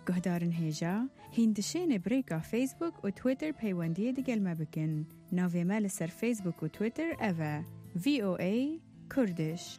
گهدارن هیجا هندشین بریکا فیسبوک و تویتر پیوندی دیگل ما بکن. ناوی مال سر فیسبوک و تویتر اوه VOA کردش.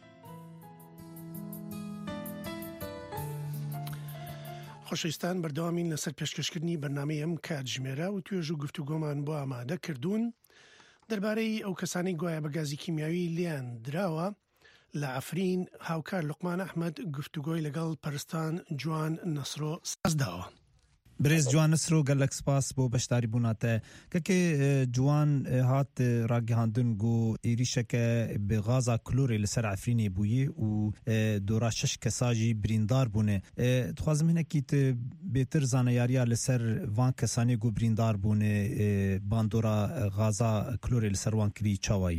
خوشایستان بردوامین لسر پیشکشکردنی برنامه ام کاتژمێرە و توێژ و گفتوگۆمان بۆ ئامادە کردوون دەربارەی ئەو کەسانی گوایە بە گازی کیمیاوی لیان دراوە لە ئەفرین هاوکار لوقمان ئەحمەد گفتوگۆی لەگەڵ پەرستان جوان نەسرۆ سازداوە. برز جوان نسرو گلک سپاس بو بشتاری بوناته که جوان هات راگهاندن گو ایریشک به غازا کلوری لسر عفرینی بویی و دورا شش کساجی بریندار بونه. تخوازم هنه کیت بهتر زانیاریا لسر وان کسانی گو بریندار بونه باندورا غازا کلوری لسر وان کری چاوایی.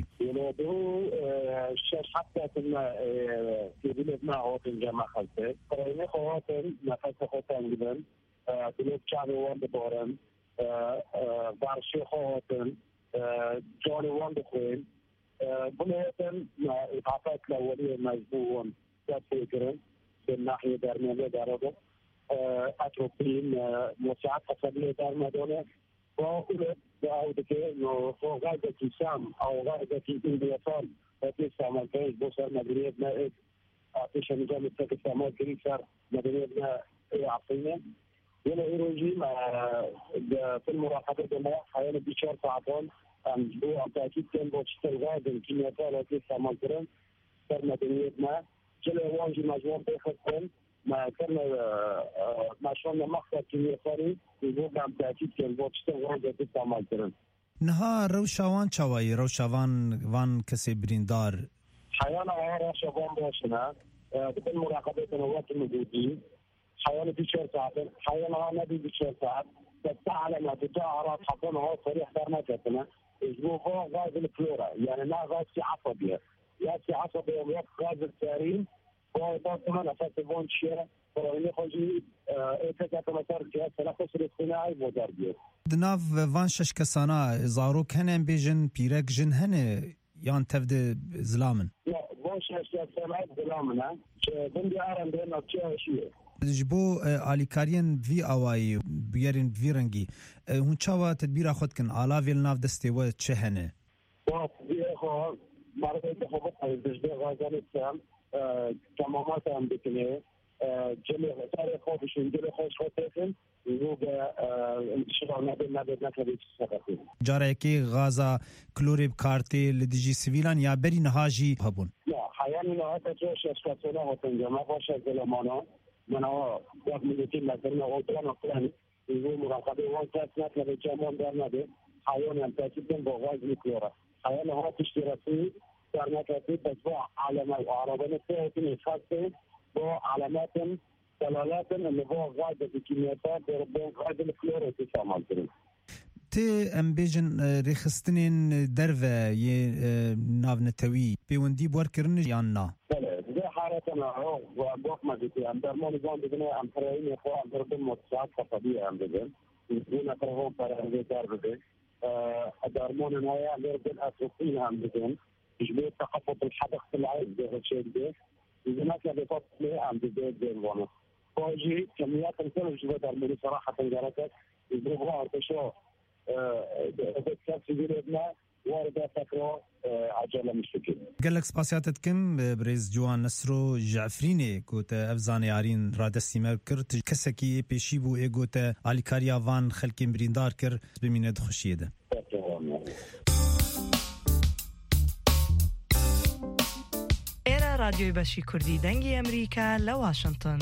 شش حتى كنا في بلدنا عوض جامعة خلفه قرينا خواتم نفس خواتم جدا بلد شعبي وان ببارن بارشي خواتم جاني وان بخوين بلهتم إضافات الأولية مجبوون تفكرن في الناحية درمانية دارده أتروبين مساعد قصدية درمانية وأولد بعودك إنه غاية كيسام أو غاية كيسام في استعمال كيس بوصل مدينتنا أعطيش نظام التك استعمال كريم صار مدينتنا عصينا ولا رجيم في المراقبة الجماعة حيانا بشهر ساعتين أسبوع تأكيد كان بوشتل غاد الكيميائيات في استعمال كريم صار مدينتنا جل واجي مجموعة بيخدم ما كان ما شلنا مقطع كيميائي يقول عن تأكيد كان بوشتل غاد في استعمال كريم. نها روشاوان چاوایی روشاوان وان کسی بریندار حيانا غير روشاوان باشنا بكل مراقبة النوات الموجودين حيانا في شهر ساعتين حيانا نبي في شهر ساعات تتعلم ما تتعرض حطونا هو صريح درماتنا اسبوع غاز الفلورا يعني لا غاز في عصبية يا في عصبية ويا غاز السارين هو طبعا اساس بون شيرة فراني خوجي اتكات مسار جهاز تنفس الاصطناعي مدربيه دناف وان شش کسانا زاروک هنن بیجن پیرک جن هنه یان تفد زلامن لا وان شش کسانا زلامن بندی آرام دینا چه شیه جبو آلیکارین وی آوایی بیارین وی رنگی هون چاوا تدبیر خود کن علاوه ناف دسته و چه هنه و بیخو مرد خوب بجده غازان سام تمامات هم بکنه جل تاريخ خوفشون جل خوش خوتهم يوجا انتشار نبي نكبي سقطين جاره کی غازا کلوریب کارتی لدیجی سیویلان یا بری نهاجی هبون لا حيانا نهاية جوش اسكاتونا وتنجمع باش زلمانو منو وقت ملتين مثلا اوتران اقلاني يقول مراقبه وان كاسنات لبجامون درنبه حيانا تاكيدا بغاز مكلورا حيانا هو تشتراسي درنكاتي بسبوع على العربانة فيها خاصة علامات دلالات اللي هو غاز الكيميائيات وربما غاز الفلورا تستعمل كده. تی ام بیجن رخصتنین درو ی ناو نتوی پیوندی بور کرن یا نه؟ بله، ده حالتنا هو وقت ما جيتي ام درمان جان بدنا ام فرعين يخوا ام دربن متصاعد كطبيعي ام بدن يكون أكرههم فرعين دار بدن درمان نهاية لربن أسوقين ام بدن يجب تخفض الحدث في العين ده الشيء ده إذا ما كان بيطلع عم بدأ وانا فوجي كميات الكل جوا درموني صراحة جرتك يبغوا ارتشوا بكتاب في بلدنا وارد فكرة عجلة مشتكل قال لك سباسياتت كم بريز جوان نسرو جعفريني كوت افزان يارين رادستي مركرت كسكي بيشيبو ايغوت اليكاريا فان خلكي بريندار كر بمينه خوشيه ده رادیوی بشی کردی دنگی امریکا لواشنطن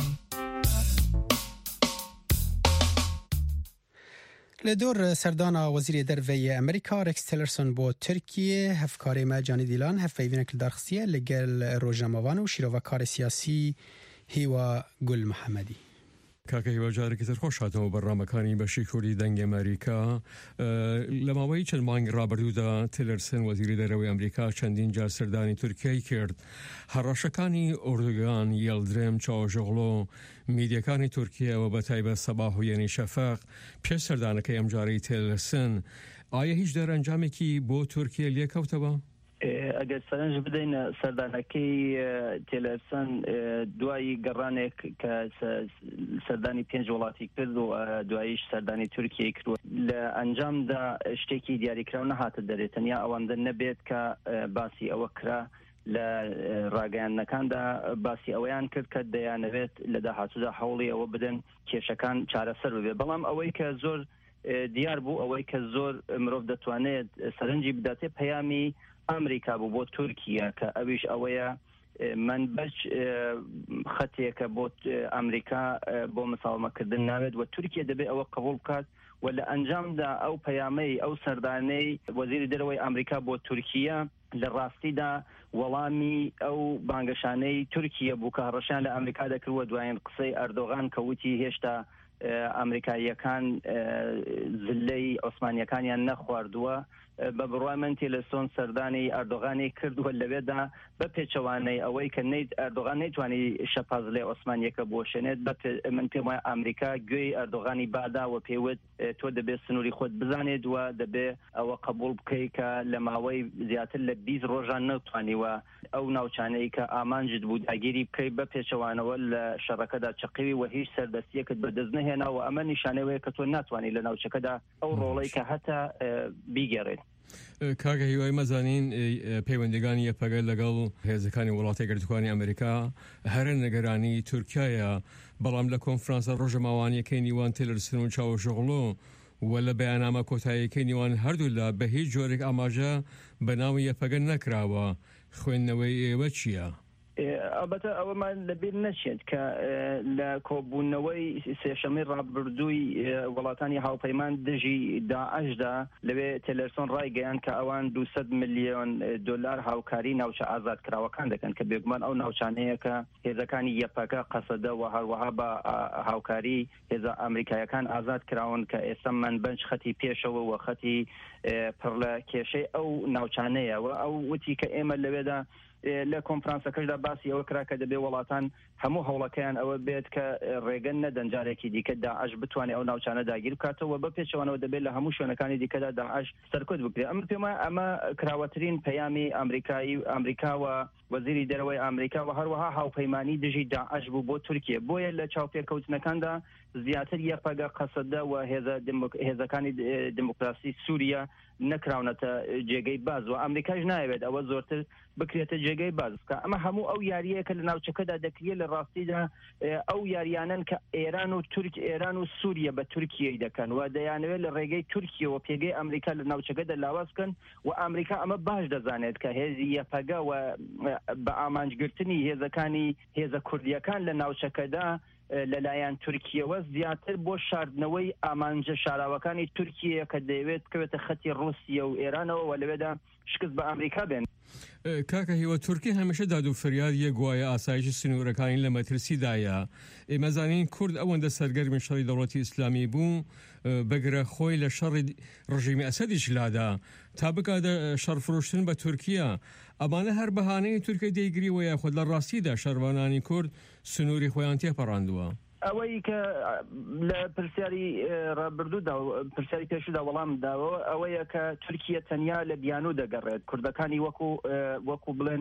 لدور سردانا وزیر دروی امریکا رکس تیلرسون با ترکیه هفکاری ما جانی دیلان هفویوینه کل درخصیه لگل روژناموان و شیروکار سیاسی هیوا گل محمدی کاکەی وەجارێکی تر خۆش هاتەوە بەڕامەکانی بەشی کوردی دەنگی ئەمریکا لە ماوەی چەند مانگی ڕابردوودا تیلرسن وەزیری دەرەوەی ئەمریکا چەندین جار سەردانی تورکیای کرد هەڕەشەکانی ئۆردوگان یەلدرێم چاوەژۆغڵۆ میدیەکانی تورکیەوە بەتایبەت سەباح و یەنی شەفەق پێش سەردانەکەی ئەمجارەی تیلرسن ئایا هیچ دەرەنجامێکی بۆ تورکیە لێکەوتەوە؟ ئەگەر سەرنج بدەین سەردانەکەی تێلەرسان دوای گەڕانێک کە سەردانی 5 وڵاتی کرد و دواییش سەردانی تورکیای کرد لە ئەنجامدا شتێکی دیاریکراو نەهاتە دەرێت تەنیا ئەوەندە نەبێت کە باسی ئەوە کرا لە ڕاگەیاندنەکاندا باسی ئەوەیان کرد کە دەیانەوێت لە داهاتوودا هەوڵی ئەوە بدەن کێشەکان چارەسەر ببێ بەڵام ئەوەی کە زۆر دیار بوو ئەوەی کە زۆر مرۆڤ دەتوانێت سەرنجی بداتێ پەیامی ئەمریکا بوو بۆ تورکیا کە ئەویش ئەوەیە منبەج خەتێکە بۆ ئەمریکا بۆ مساومەکردن ناوێت و تورکیا دەبێت ئەوە قبول بکات و لە ئەنجامدا ئەو پەیامەی ئەو سەردانەی وەزیری دەرەوەی ئەمریکا بۆ تورکیا لە ڕاستیدا وەڵامی ئەو بانگەشانەی تورکیا بوو کە هەڕەشیان لە ئەمریکا دەکردوە دوایین قسەی ئەردۆغان کەوتی هێشتا ئەمریکاییەکان زلەی عوسمانیەکانیان نەخواردووە بە بڕوای من تێلەسۆن سەردانی ئەردۆغانی کردووە لەوێدا بە پێچەوانەی ئەوەی کە ئەردۆغان نەیتوانی شەپازلێ عوسمانیەکە بۆشێنێت من پێم وایە ئەمریکا گوێی ئەردۆغانی باداوە پێوت تۆ دەبێت سنووری خۆت بزانێت و دەبێت ئەوە قبول بکەی کە لە ماوەی زیاتر لە 20 ڕۆژان نەتوانیوە ئەو ناوچانەی کە ئامانجت بوو داگیری بکەی بە پێچەوانەوە لە شەڕەکەدا چقیوی و هیچ سەردەستیەکت بەدەست نەهێناوە ئەمە نیشانەوەیە کە تۆ ناتوانانی لە ناوچەکەدا ئەو ڕۆڵەی کە هەتا بیگەڕێت. کاکە هیوای مەزانین پەیوەندیگانی یەکپەگە لەگەڵ هێزەکانی وڵاتی یەکگرتووەکانی ئەمریکا هەرە نەگەرانی تورکیایە بەڵام لە کۆنفرانسە ڕۆژەماوانیەکەی نیوان تێلەرسن و چاوەشۆغڵۆ و لە بەیانامە کۆتاییەکەی نیوان هەردوولا بە هیچ جۆرێک ئاماژە بە ناوی یەکپەگە نەکراوە خوێندنەوەی ئێوە چییە؟ ئەبەتە ئەوەمان لەبیر نەچێت کە لە کۆبوونەوەی سێشەمەی ڕابردووی وڵاتانی هاوپەیمان دژی داعشدا لەوێ تێلەرسۆن ڕایگەیان کە ئەوان 200 ملیۆن دلار هاوکاری ناوچە ئازادکراوەکان دەکەن کە بێگومان ئەو ناوچانەیە کە هێزەکانی یەکپەکە قەسەدە و هەروەها بە هاوکاری هێزە ئەمریکایەکان ئازاد کراون کە ئێستا منبەج خەتی پێشەوە و خەتی پڕ لە کێشەی ئەو ناوچانەیە و ئەو وتی کە ئێمە لەوێدا لە کۆنفرانسەکەشدا باسی ئەوە کرا کە دەبێ وڵاتان هەموو هەوڵەکەیان ئەوە بێت کە ڕێگەن نەدەن جارێکی دیکە داعش بتوانێت ئەو ناوچانە داگیر بکاتەوە بە پێچەوانەوە دەبێت لە هەموو شوێنەکانی دیکەدا داعش سەرکوت بکرێت. ئەمە پێم وایە ئەمە کراوەترین پەیامی ئەمریکاوە وەزیری دەرەوەی ئەمریکا و هەروەها هاوپەیمانی دژی داعش بوو بۆ تورکیا بۆیە لە چاوپێکەوتنەکاندا زیاتر یەکپەگە قەسەدە و هێزەکانی دموکراسی سووریا نەکراونەتە جێگەی باز و ئەمریکاش نایەوێت ئەوە زۆرتر بکرێتە جێگەی باز بکە. ئەمە هەموو ئەو یاریەکە لە ناوچەکەدا دەکرێت لە ڕاستیدا ئەو یاریانن کە ئێران و سووریا بە تورکیای دەکەن و دەیانەوێت لە ڕێگەی تورکیەوە پێگەی ئەمریکا لە ناوچەکەدا لاواز بکەن و ئەمریکا ئەمە باش دەزانێت کە هێزی یەکپەگە و بە ئامانجگرتنی هێزە کوردیەکان لە ناوچەکەدا لەلایەن تورکیەوە زیاتر بۆ شاردنەوەی ئامانجە شاراوەکانی تورکیە کە دەیەوێت بکەوێتە خەتی ڕوسیا و ئێرانەوە و لەوێدا شکست بە ئەمریکا بێن. کاکە هیوە تورکی هەمیشە داد و فریاد یەکگوایە ئاسایشی سنوورەکانی لە مەترسیدایە ئێمە زانین کورد ئەوەندە سەرگەرمی شەڕی دەوڵەتی ئیسلامی بوو بەگرە خۆی لە شەڕی ڕژیمی ئەسەدیش لادا تا بکاتە شەڕفرۆشتن بە تورکیا ئەمانە هەر بەهانەی تورکی دەیگریوە یاخود لە ڕاستیدا شەروانانی کورد سنووری خۆیان تێپەڕاندووە. ئەوەی کە لە پرسیاری ڕابردوودا پرسیاری پێشودا وەڵام داوە ئەوەیە کە تورکیا تەنیا لە بیانوو دەگەڕێت کوردەکانی وەکو بڵێن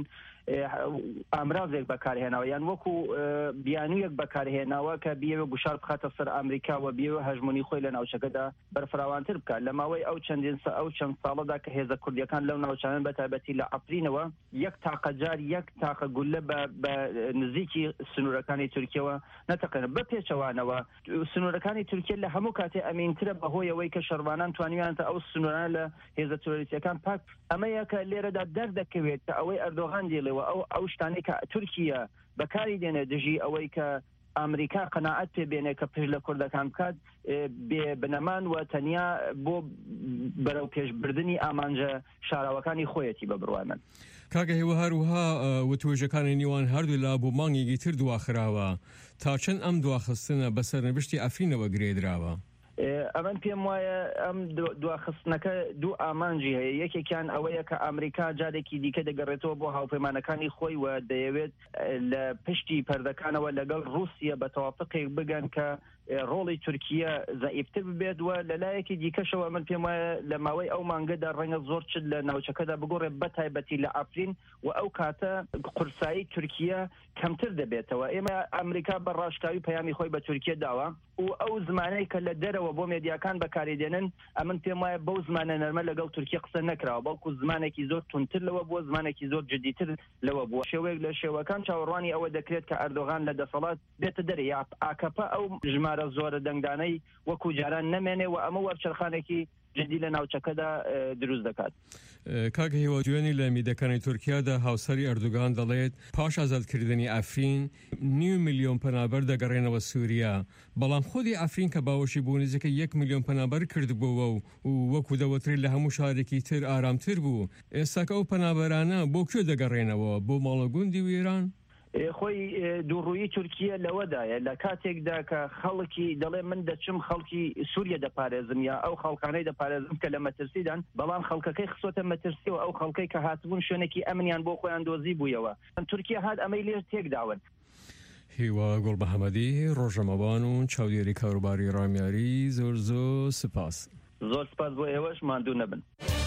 ئامرازێک بەکارهێناوە یان وەکو بیانوویەک بەکارهێناوە کە بیەوە گوشار بخاتە سەر ئەمریکا و بیەوە هەژمونی خۆی لە ناوچەکەدا بەرفراوانتر بکات لە ماوەی ئەو چەند ساڵەدا کە هێزە کوردیەکان لەو ناوچانن بەتایبەتی لە ئەپرینەوە یەک تاقەجار یەک تاقە گولە بە نزیکی سنوورەکانی تورکیەوە نەتەقێنن بە پێچەوانەوە سنوورەکانی تورکیا لە هەموو کاتێ ئەمینترە بەهۆی ئەوەی کە شەروانان توانیویانتە ئەو سنوورانە لە هێزە تۆریستیەکان پاک ئەمەیە کە لێرەدا دەردەکەوێت کە ئەوەی ئەردۆغان دێڵێ ئەو شتانەی کە تورکیا بەکاری دێنێ دژی ئەوەی کە ئەمریکا قەناعەت پێ بێنێ کە پشت لە کوردەکان بکات بێ بنەمان و تەنیا بۆ بەرەو پێشبردننی ئامانجە شاراوەکانی خۆیەتی بە بڕوای من. کاکە هێوە هەروها وتوێژەکانی نیوان هەردوو لا بۆ مانگێکی تر دواخراوە تا چەند ئەم دواخستنە بە سەرنوشتی ئەفرینەوە گرێدراوە. ئەمن پێم وایە ئەم دواخستنەکە دوو ئامانجی هەیە یەکێکیان ئەوەیە کە ئەمریکا جارێکی دیکە دەگەڕێتەوە بۆ هاوپەیمانەکانی خۆی و دەیەوێت لە پشتی پەردەکانەوە لەگەڵ رووسیا بە تەوافقێک بگەن کە ڕۆڵی تورکیا زەئیفتر ببێت و لەلایەکی دیکەشەوە من پێم وایە لە ماوەی ئەو مانگەدا ڕەنگە زۆر چت لە ناوچەکەدا بگۆڕێ بەتایبەتی لە ئافرین و ئەو کاتە قورسایی تورکیا کەمتر دەبێتەوە. ئێمە ئەمریکا بە ڕاشکاوی پەیامی خۆی بە تورکیا داوە و ئەو زمانەی کە لە دەرەوە بۆ مێدیاکان بەکاریدێنن ئەمن پێم وایە بەو زمانە نەرمە لەگەڵ تورکیا قسە نەکراوە، بەڵکو زمانێکی زۆر تونتر لەوە بووە، زمانێکی زۆر جدیتر لەوە بووە. شێوەیەک لە شێوەکان چاوەڕوانی ئەوە دەکرێت کە ئەردۆغان لە دەسەڵات بێتە دەرێ یا ئاکەپە ئەو ژمارە زۆرە دەنگدانەی وەکو جاران نەمێنێ و ئەمە وەرچەرخانێکی جدی لە ناوچەکەدا دروست دەکات. کاکە هیوا دوێنی لە میدەکانی تورکیادا هاوسەری ئەردوگان دەڵێت پاش ئازادکردنی ئەفرین 9 میلیۆن پەنابەر دەگەڕێنەوە سووریا، بەڵام خۆی ئەفرین کە باوەشی بوو نزیکە 1 میلیۆن پەنابەر کردبووە و وەکو دەوترێت لە هەموو شارێکی تر ئارامتر بوو. ئێستاکە ئەو پەنابەرانە بۆ کوێ دەگەڕێنەوە؟ بۆ ماڵەگوندی و ئێران؟ خۆی دووڕووی تورکیا لەوەدایە لە کاتێکدا کە خەڵکی دەڵێ من دەچم خەڵکی سووریا دەپارێزم یا ئەو خەڵکانەی دەپارێزم کە لە مەترسیدان، بەڵام خەڵکەکەی خسۆتە مەترسی و ئەو خەڵکەی کە هاتبوون شوێنێکی ئەمنیان بۆ خۆیان دۆزی بوویەوە. تورکیا هات ئەمەی لێر تێکداون. هیوا گوڵبەحەمەدی ڕۆژەمەوان و چاودێری کاروباری ڕامیاری زۆر زۆر سپاس. زۆر سپاس بۆ ئێوەش، ماندوو نەبن.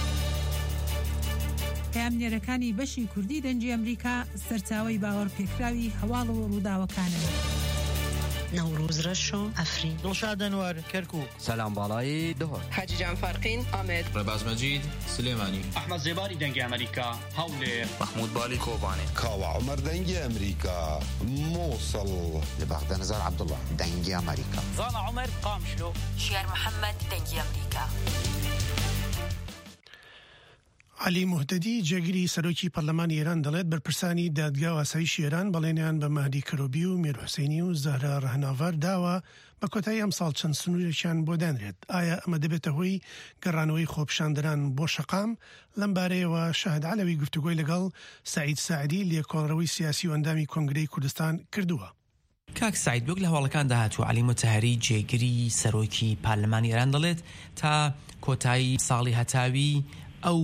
پامنێرەکانی بەشی کوردی دەنجی ئەمریکا سەرچاوی باوەڕ پێکراوی هەواڵ و ڕووداوەکانن. نەوروز ڕەشۆ ئەفرین، دڵشاد ئەنوەر کەرکووک، سەلام باڵایی دهۆر، حاجیجان فەرقین ئامێد، ڕێباز مەجید سلێمانی، ئەحمەد زێباری دەنگی ئەمریکا هەولێر، محمود بالی کۆبانێ، کاوە عومەر دەنگی ئەمریکا مووسڵ، لە بەغدە نەزار عەبدوڵڵا دەنگی ئەمریکا، زانا عومەر قامشلۆ، شیار محەممەد دەنگی ئەمریکا. علی موهدەدی جێگیری سەرۆکی پەرلەمانی ئێران دەڵێت بەرپرسانی دادگا و ئاسایشی ئێران بەڵێنیان بە مەهدی کەرۆبی و میرحوسێنی و زەهرا ڕەهناڤەر داوە بە کۆتایی ئەم ساڵ چەند سنوورێکیان بۆ دانرێت. ئایا ئەمە دەبێتە هۆی گەڕانەوەی خۆپشاندەران بۆ شەقام؟ لەم بارەیەوە شاهد عەلەوی گفتوگۆی لەگەڵ سعید ساعدی لێکۆڵەرەوەی سیاسی و ئەندامی کۆنگرەی کوردستان کردووە. کاک سعید بۆک لە هەواڵەکان داهاتوو علی متەهەری جێگیری سەرۆکی پارلەمانی ئێران دەڵێت تا کۆتایی ساڵی هەتاوی ئەو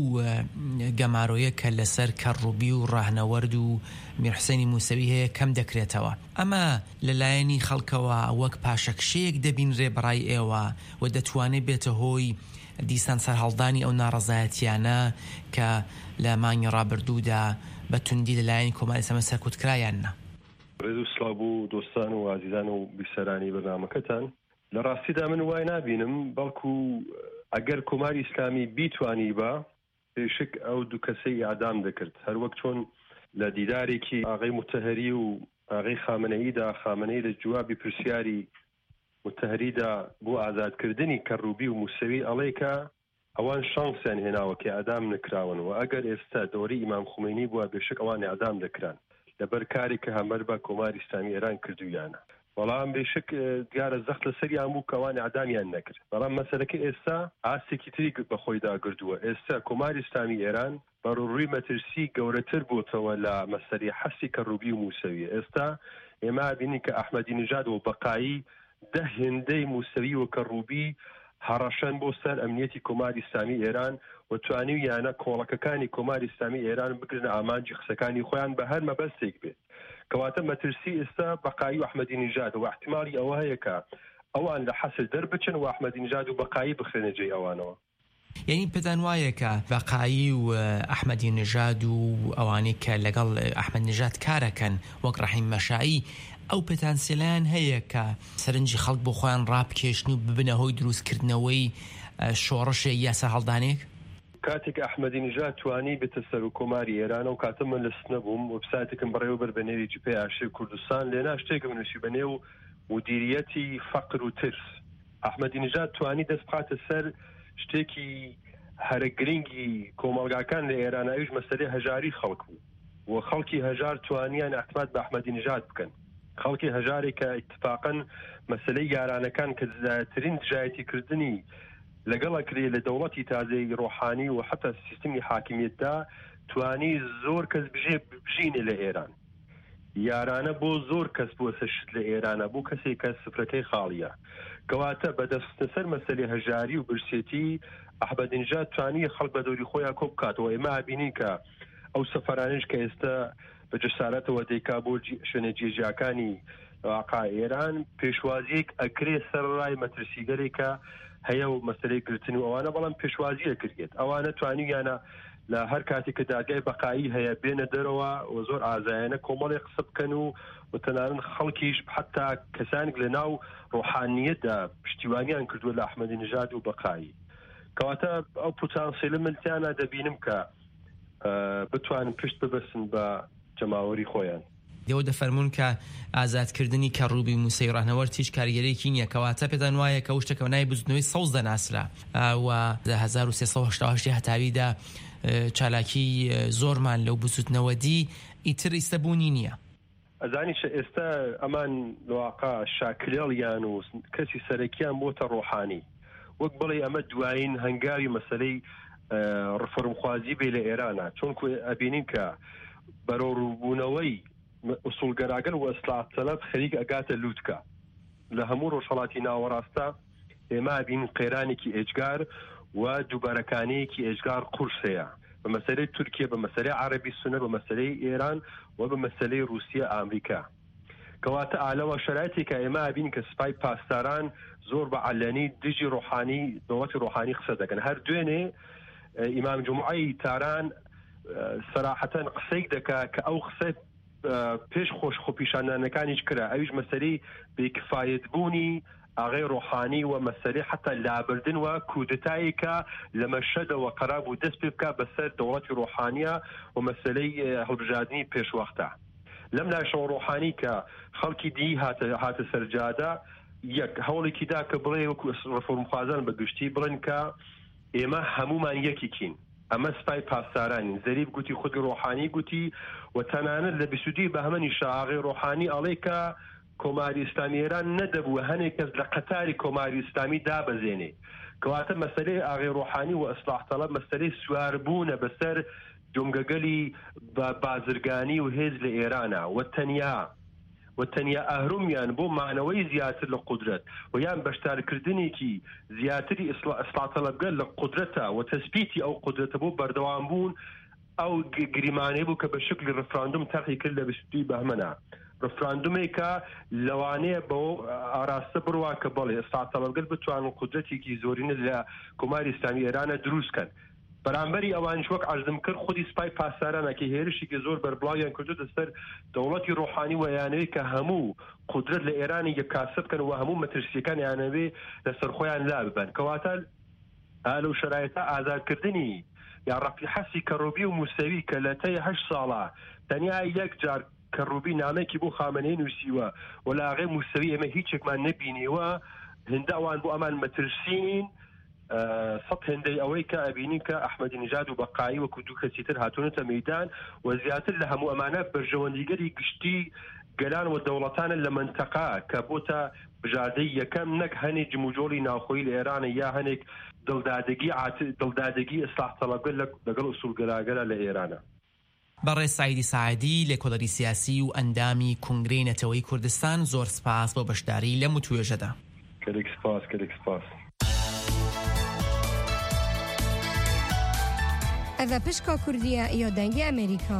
گەمارۆیە کە لەسەر کەڕوبی و ڕاهنەوەرد و میرحوسێنی موسەوی هەیە کەم دەکرێتەوە. ئەمە لەلایەنی خەڵکەوە وەک پاشەکشەیەک دەبینرێ بەڕای ئێوە و دەتوانێت بێتە هۆی دیسان سەرهەڵدانی ئەو ناڕەزایەتیانە کە لە مانگی ڕابردوودا بە توندی لەلایەنی کۆماری سەمە سەرکوتکرایانە. ڕێز و سڵاو و دۆستان و عزیزان و بیسەرانی بەرنامەکەتان، لە ڕاستیدا من وای نابینم، بەڵکو ئەگەر کۆماری ئیسلامی بیتوانی بە پێشک ئەو دوو کەسەی ئادام دەکرد، هەر وەک چۆن لە دیدارێکی ئاغای متەهەری و ئاغای خامنەییدا خامنەی لە جوابی پرسیاری متەهەریدا بۆ ئازادکردنی کەڕوبی و موسەوی ئەڵێکە ئەوان شانسیان هێناوە کە ئادام نکراون و ئەگەر ئێستا دەوری ئیمام خومینی بووە بێشک ئەوانی ئادام دەکران لەبەر کاری کە هەمەر بە کۆماری ئیسلامی ئێران کردویانە. بەڵام بێشک دیارە زەخت لەسەریان بوو کەوانی ئادامیان نەکرد. بەڵام مەسەلەکە ئێستا ئاستێکی تری بەخۆیدا گردووە. ئێستا کۆماری ئیسلامی ئێران بەڕووڕووی مەترسی گەورەتر بووتەوە لە مەسەری حەسی کەڕوبی و موسەوی. ئێستا ئێمە بینی کە ئەحمەدی نژاد و بەقایی دە هێندەی موسەوی و کەڕوبی هەڕەشەن بۆ سەر ئەمنیەتی کۆماری ئیسلامی ئێران و توانیو یانە کۆڵەکەکانی کۆماری ئیسلامی ئێران بگرن ئامانجی قسەکانی خۆیان بە هەر مەبەستێک بێت. کەواتە مەترسی ئێستا بەقایی و ئەحمەدی نژاد و احتیمالی ئەوە هەیە کە ئەوان لە حەسر دەربچن و ئەحمەدی نژاد و بەقایی بخرێنە جێی ئەوانەوە. یعنی پێتان وایە کە بەقایی و ئەحمەدی نژاد و ئەوانەی کە لەگەڵ ئەحمەد نژاد کارەکەن وەک ڕەحیم مەشایی ئەو پێتانسیلەیان هەیە کە سەرنجی خەڵک بۆ خۆیان ڕابکێشن و ببنە هۆی دروستکردنەوەی شۆڕشێک یا سەرهەڵدانێک؟ کاتێک ئەحمەدی نژاد توانی بێتە سەر و کۆماری ئێرانە و کاتە من لەست نەبووم وەبسایتێکم بەڕێوەبەر بە نێوی جپێ ئاشێ کوردستان لێنا شتێکم نووسی بە نێو مدیریەتی فەقر و ترس. ئەحمەدی نژاد توانی دەست بخاتە سەر شتێکی هەرە گرنگی کۆمەڵگاکان لە ئێرانەویش مەسەلەی هەژاری خەڵک بوو و خەڵکی هەژار توانیان ئەعتماد بە ئەحمەدی نژاد بکەن. خەڵکی هەژارێک کە ئیتفاقاً مەسەلەی یارانەکان کە زیاترین دژایەتی کردنی لەگەڵەکرێ لە دەوڵەتی تازەی ڕۆحانی و حتا سیستمی حاکمیتدا توانی زۆر کەس بژینێ لە ئێران. یارانە بۆ زۆر کەس بووە سەرشت لە ئێرانە بوو کەسێک کە سفرەکەی خاڵیە. کەواتە بەدەستە سەر مەسەلەی هەژاری و برسێتی ئەحمەدی نژاد توانی خەڵک بە دەوری خۆیان کۆ بکاتەوە. ئێمە بینین کە ئەو سەفەرانش کە ئێستا بە جەسارەتەوە دەیکا بۆ شوێنە جێژاکانی واقع ئێران پێشوازیەک ئەکرێ سەر ڕای مەترسیگەرێکە هەیە و مەسەلەی گرتن و ئەوانە بەڵام پێشوازی ئەکرێت ئەوانە توانیانە لە هەر کاتێک کە دادگای بەقایی هەیە بێنە دەرەوە و زۆر ئازایانە کۆمەڵی قسە بکەن و تەنانەت خەڵکیش حتا کەسانێک لە ناو ڕۆحانیەتدا پشتیوانیان کردووە لە ئەحمەدی نژاد و بەقایی کەواتە ئەو پۆتانسیێلە منتیانە دەبینم کە بتوانن پشت ببەسن بە جەماوەری خۆیان دەوە دەفەرمونون کە ئازادکردنی کەڕوبی موسەی ڕاهنەوەرد هیچ کاریگەرێکی نییە کەواتە پێدان وایە کە شتێکەوە نای بزنەوەی سەوز دەناسرا و 1380 هەتاویدا چالاکی زۆرمان لەو بزوتنەوە دی ئیتر ئیستەبوونی نییە ئەزانیش ئێستا ئەمان لەواقع شاکلێڵیان و کەسی سەرەکیان بۆتە ڕۆحانی وەک بڵێ ئەمە دوایین هەنگاوی مەسەلەی ڕفرمخوازی بێ لە ئێرانە چونکو ئەبینین کە بەرەوڕووبوونەوەی ئوسوڵگەراگەر و ئەسلاح تەلەب خەریک ئەگاتە لووتکە لە هەموو ڕۆژهەڵاتی ناوەڕاستە ئێمە ئەبین قێرانێکی ئێجگار و دووبارەکانەیەکی ئێجگار قورس هەیە بە مەسەلەی تورکیا بە مەسەلەی عەرەبی سونە بە مەسەلەی ئێران و بە مەسەلەی رووسیا ئامریکا کەواتە ئالەوە شەرایەتێکە ئێمە ئەبین کە سپای پاسداران زۆر بە عەلەنی دژی ڕۆحانی دەوڵەتی ڕۆحانی قسە دەکەن هەر دوێنێ ئیمام جومعەی تاران سەراحەتەن قسەی دەکا کە ئەو قسە پێش خۆش خۆپیشانانەکانیش کرا ئەویش مەسەلەی بێکفایەت بوونی ئاغای ڕۆحانی و مەسەلەی حتا لابردن و کودتایەکە لە مەشەدەوە قەرار بوو دەست پێ بکات بەسەر دەوڵەتی ڕۆحانیە و مەسەلەی هەڵبژاردننی پێشوەختە لەم لاشەوە ڕۆحانی کە خەڵکی دی هاتە سەرجادا یەک هەوڵێکی دا کە بڵێ وەکو ڕفۆرمخوازان بەگشتی بڵێن کە ئێمە هەمومان یەکێکین ئەمە سپای پاسدارانی زەریب گوتی خودی ڕۆحانی گوتی و تەنانەت لە بیسودی بە هەمەنی شاغی ڕۆحانی ئەڵێ کە کۆماری ئیسلامی ئێران نەدەبووە هەنێک کەس لە قەتاری کۆماری ئیسلامی دابەزێنێ کەواتە مەسەلەی ئاغای ڕۆحانی و ئەسلاح تەڵەب مەسەلەی سواربوونە بەسەر جۆنگەگەلی بازرگانی و هێز لە ئێرانە و تەنیا ئەهرومیان بۆ مانەوەی زیاتر لە قودرەت و یان بەشدارکردنێکی زیاتری ئیسلاح تەڵەبگەر لە قودرەتە و تەسبیتی ئەو قودرەتە بۆ بەردەوام بوون ئەو گریمانەی بوو کە بە شکلی ڕفراندوم تەقی کرد لە بیسودی بەهمەنە ڕفراندومێکە لەوانەیە بۆ ئاراستە بڕوا کە بڵێ ئیسلاح تەڵەبگەر بتوانن قودرەتێکی زۆرینە لە کۆماری ئیسلامی ئێرانە دروستکەن بەرامبەری ئەوانش وەک عەرزم کرد خودی سپای پاسدارانە کە هێرشێکی زۆر بەربڵاویان کردوتە سەر دەوڵەتی ڕۆحانی و یانەوەی کە هەموو قودرەت لە ئێرانی یەکاسە بکەن و هەموو مەترسیەکان یانەوێ لەسەر خۆیان لا ببەن کەواتە لەو شەرایەتە ئازادکردنی یا ڕەفی حەسی کەڕوبی و موسەوی کە لە تەی 8 ساڵە تەنیا یەک جار کەڕوبی نامەیەکی بۆ خامنەی نووسیوە و لە ئاغای موسەوی ئێمە هیچێکمان نەبینیوە هێندە ئەوان بۆ ئەمان مەترسین سەد هێندەی ئەوەی کە ئەبینین کە ئەحمەدی نژاد و بەقایی وەکو دوو کەسی تر هاتوونەتە مەیدان و زیاتر لە هەموو ئەمانە بەرژەوەندیگەری گشتی گەلان و دەوڵەتانە لە منتەقا کە بۆتە بژاردەی یەکەم نەک هەنێک جموجۆڵی ناوخۆیی لە ئێرانە یا هەنێک دڵدادگی ئیسلاح تەڵەبگەر لەگەڵ ئوسوڵگەراگەرە لە ئێرانە بەڕێز سعیدی ساعدی لێکۆڵەری سیاسی و ئەندامی کنگرەی نەتەوەی کوردستان زۆر سپاس بۆ بەشداری لەم توێژەدا کەرێک سپاس ئەڤە پشکا کوردیە یا دەنگی ئەمریکا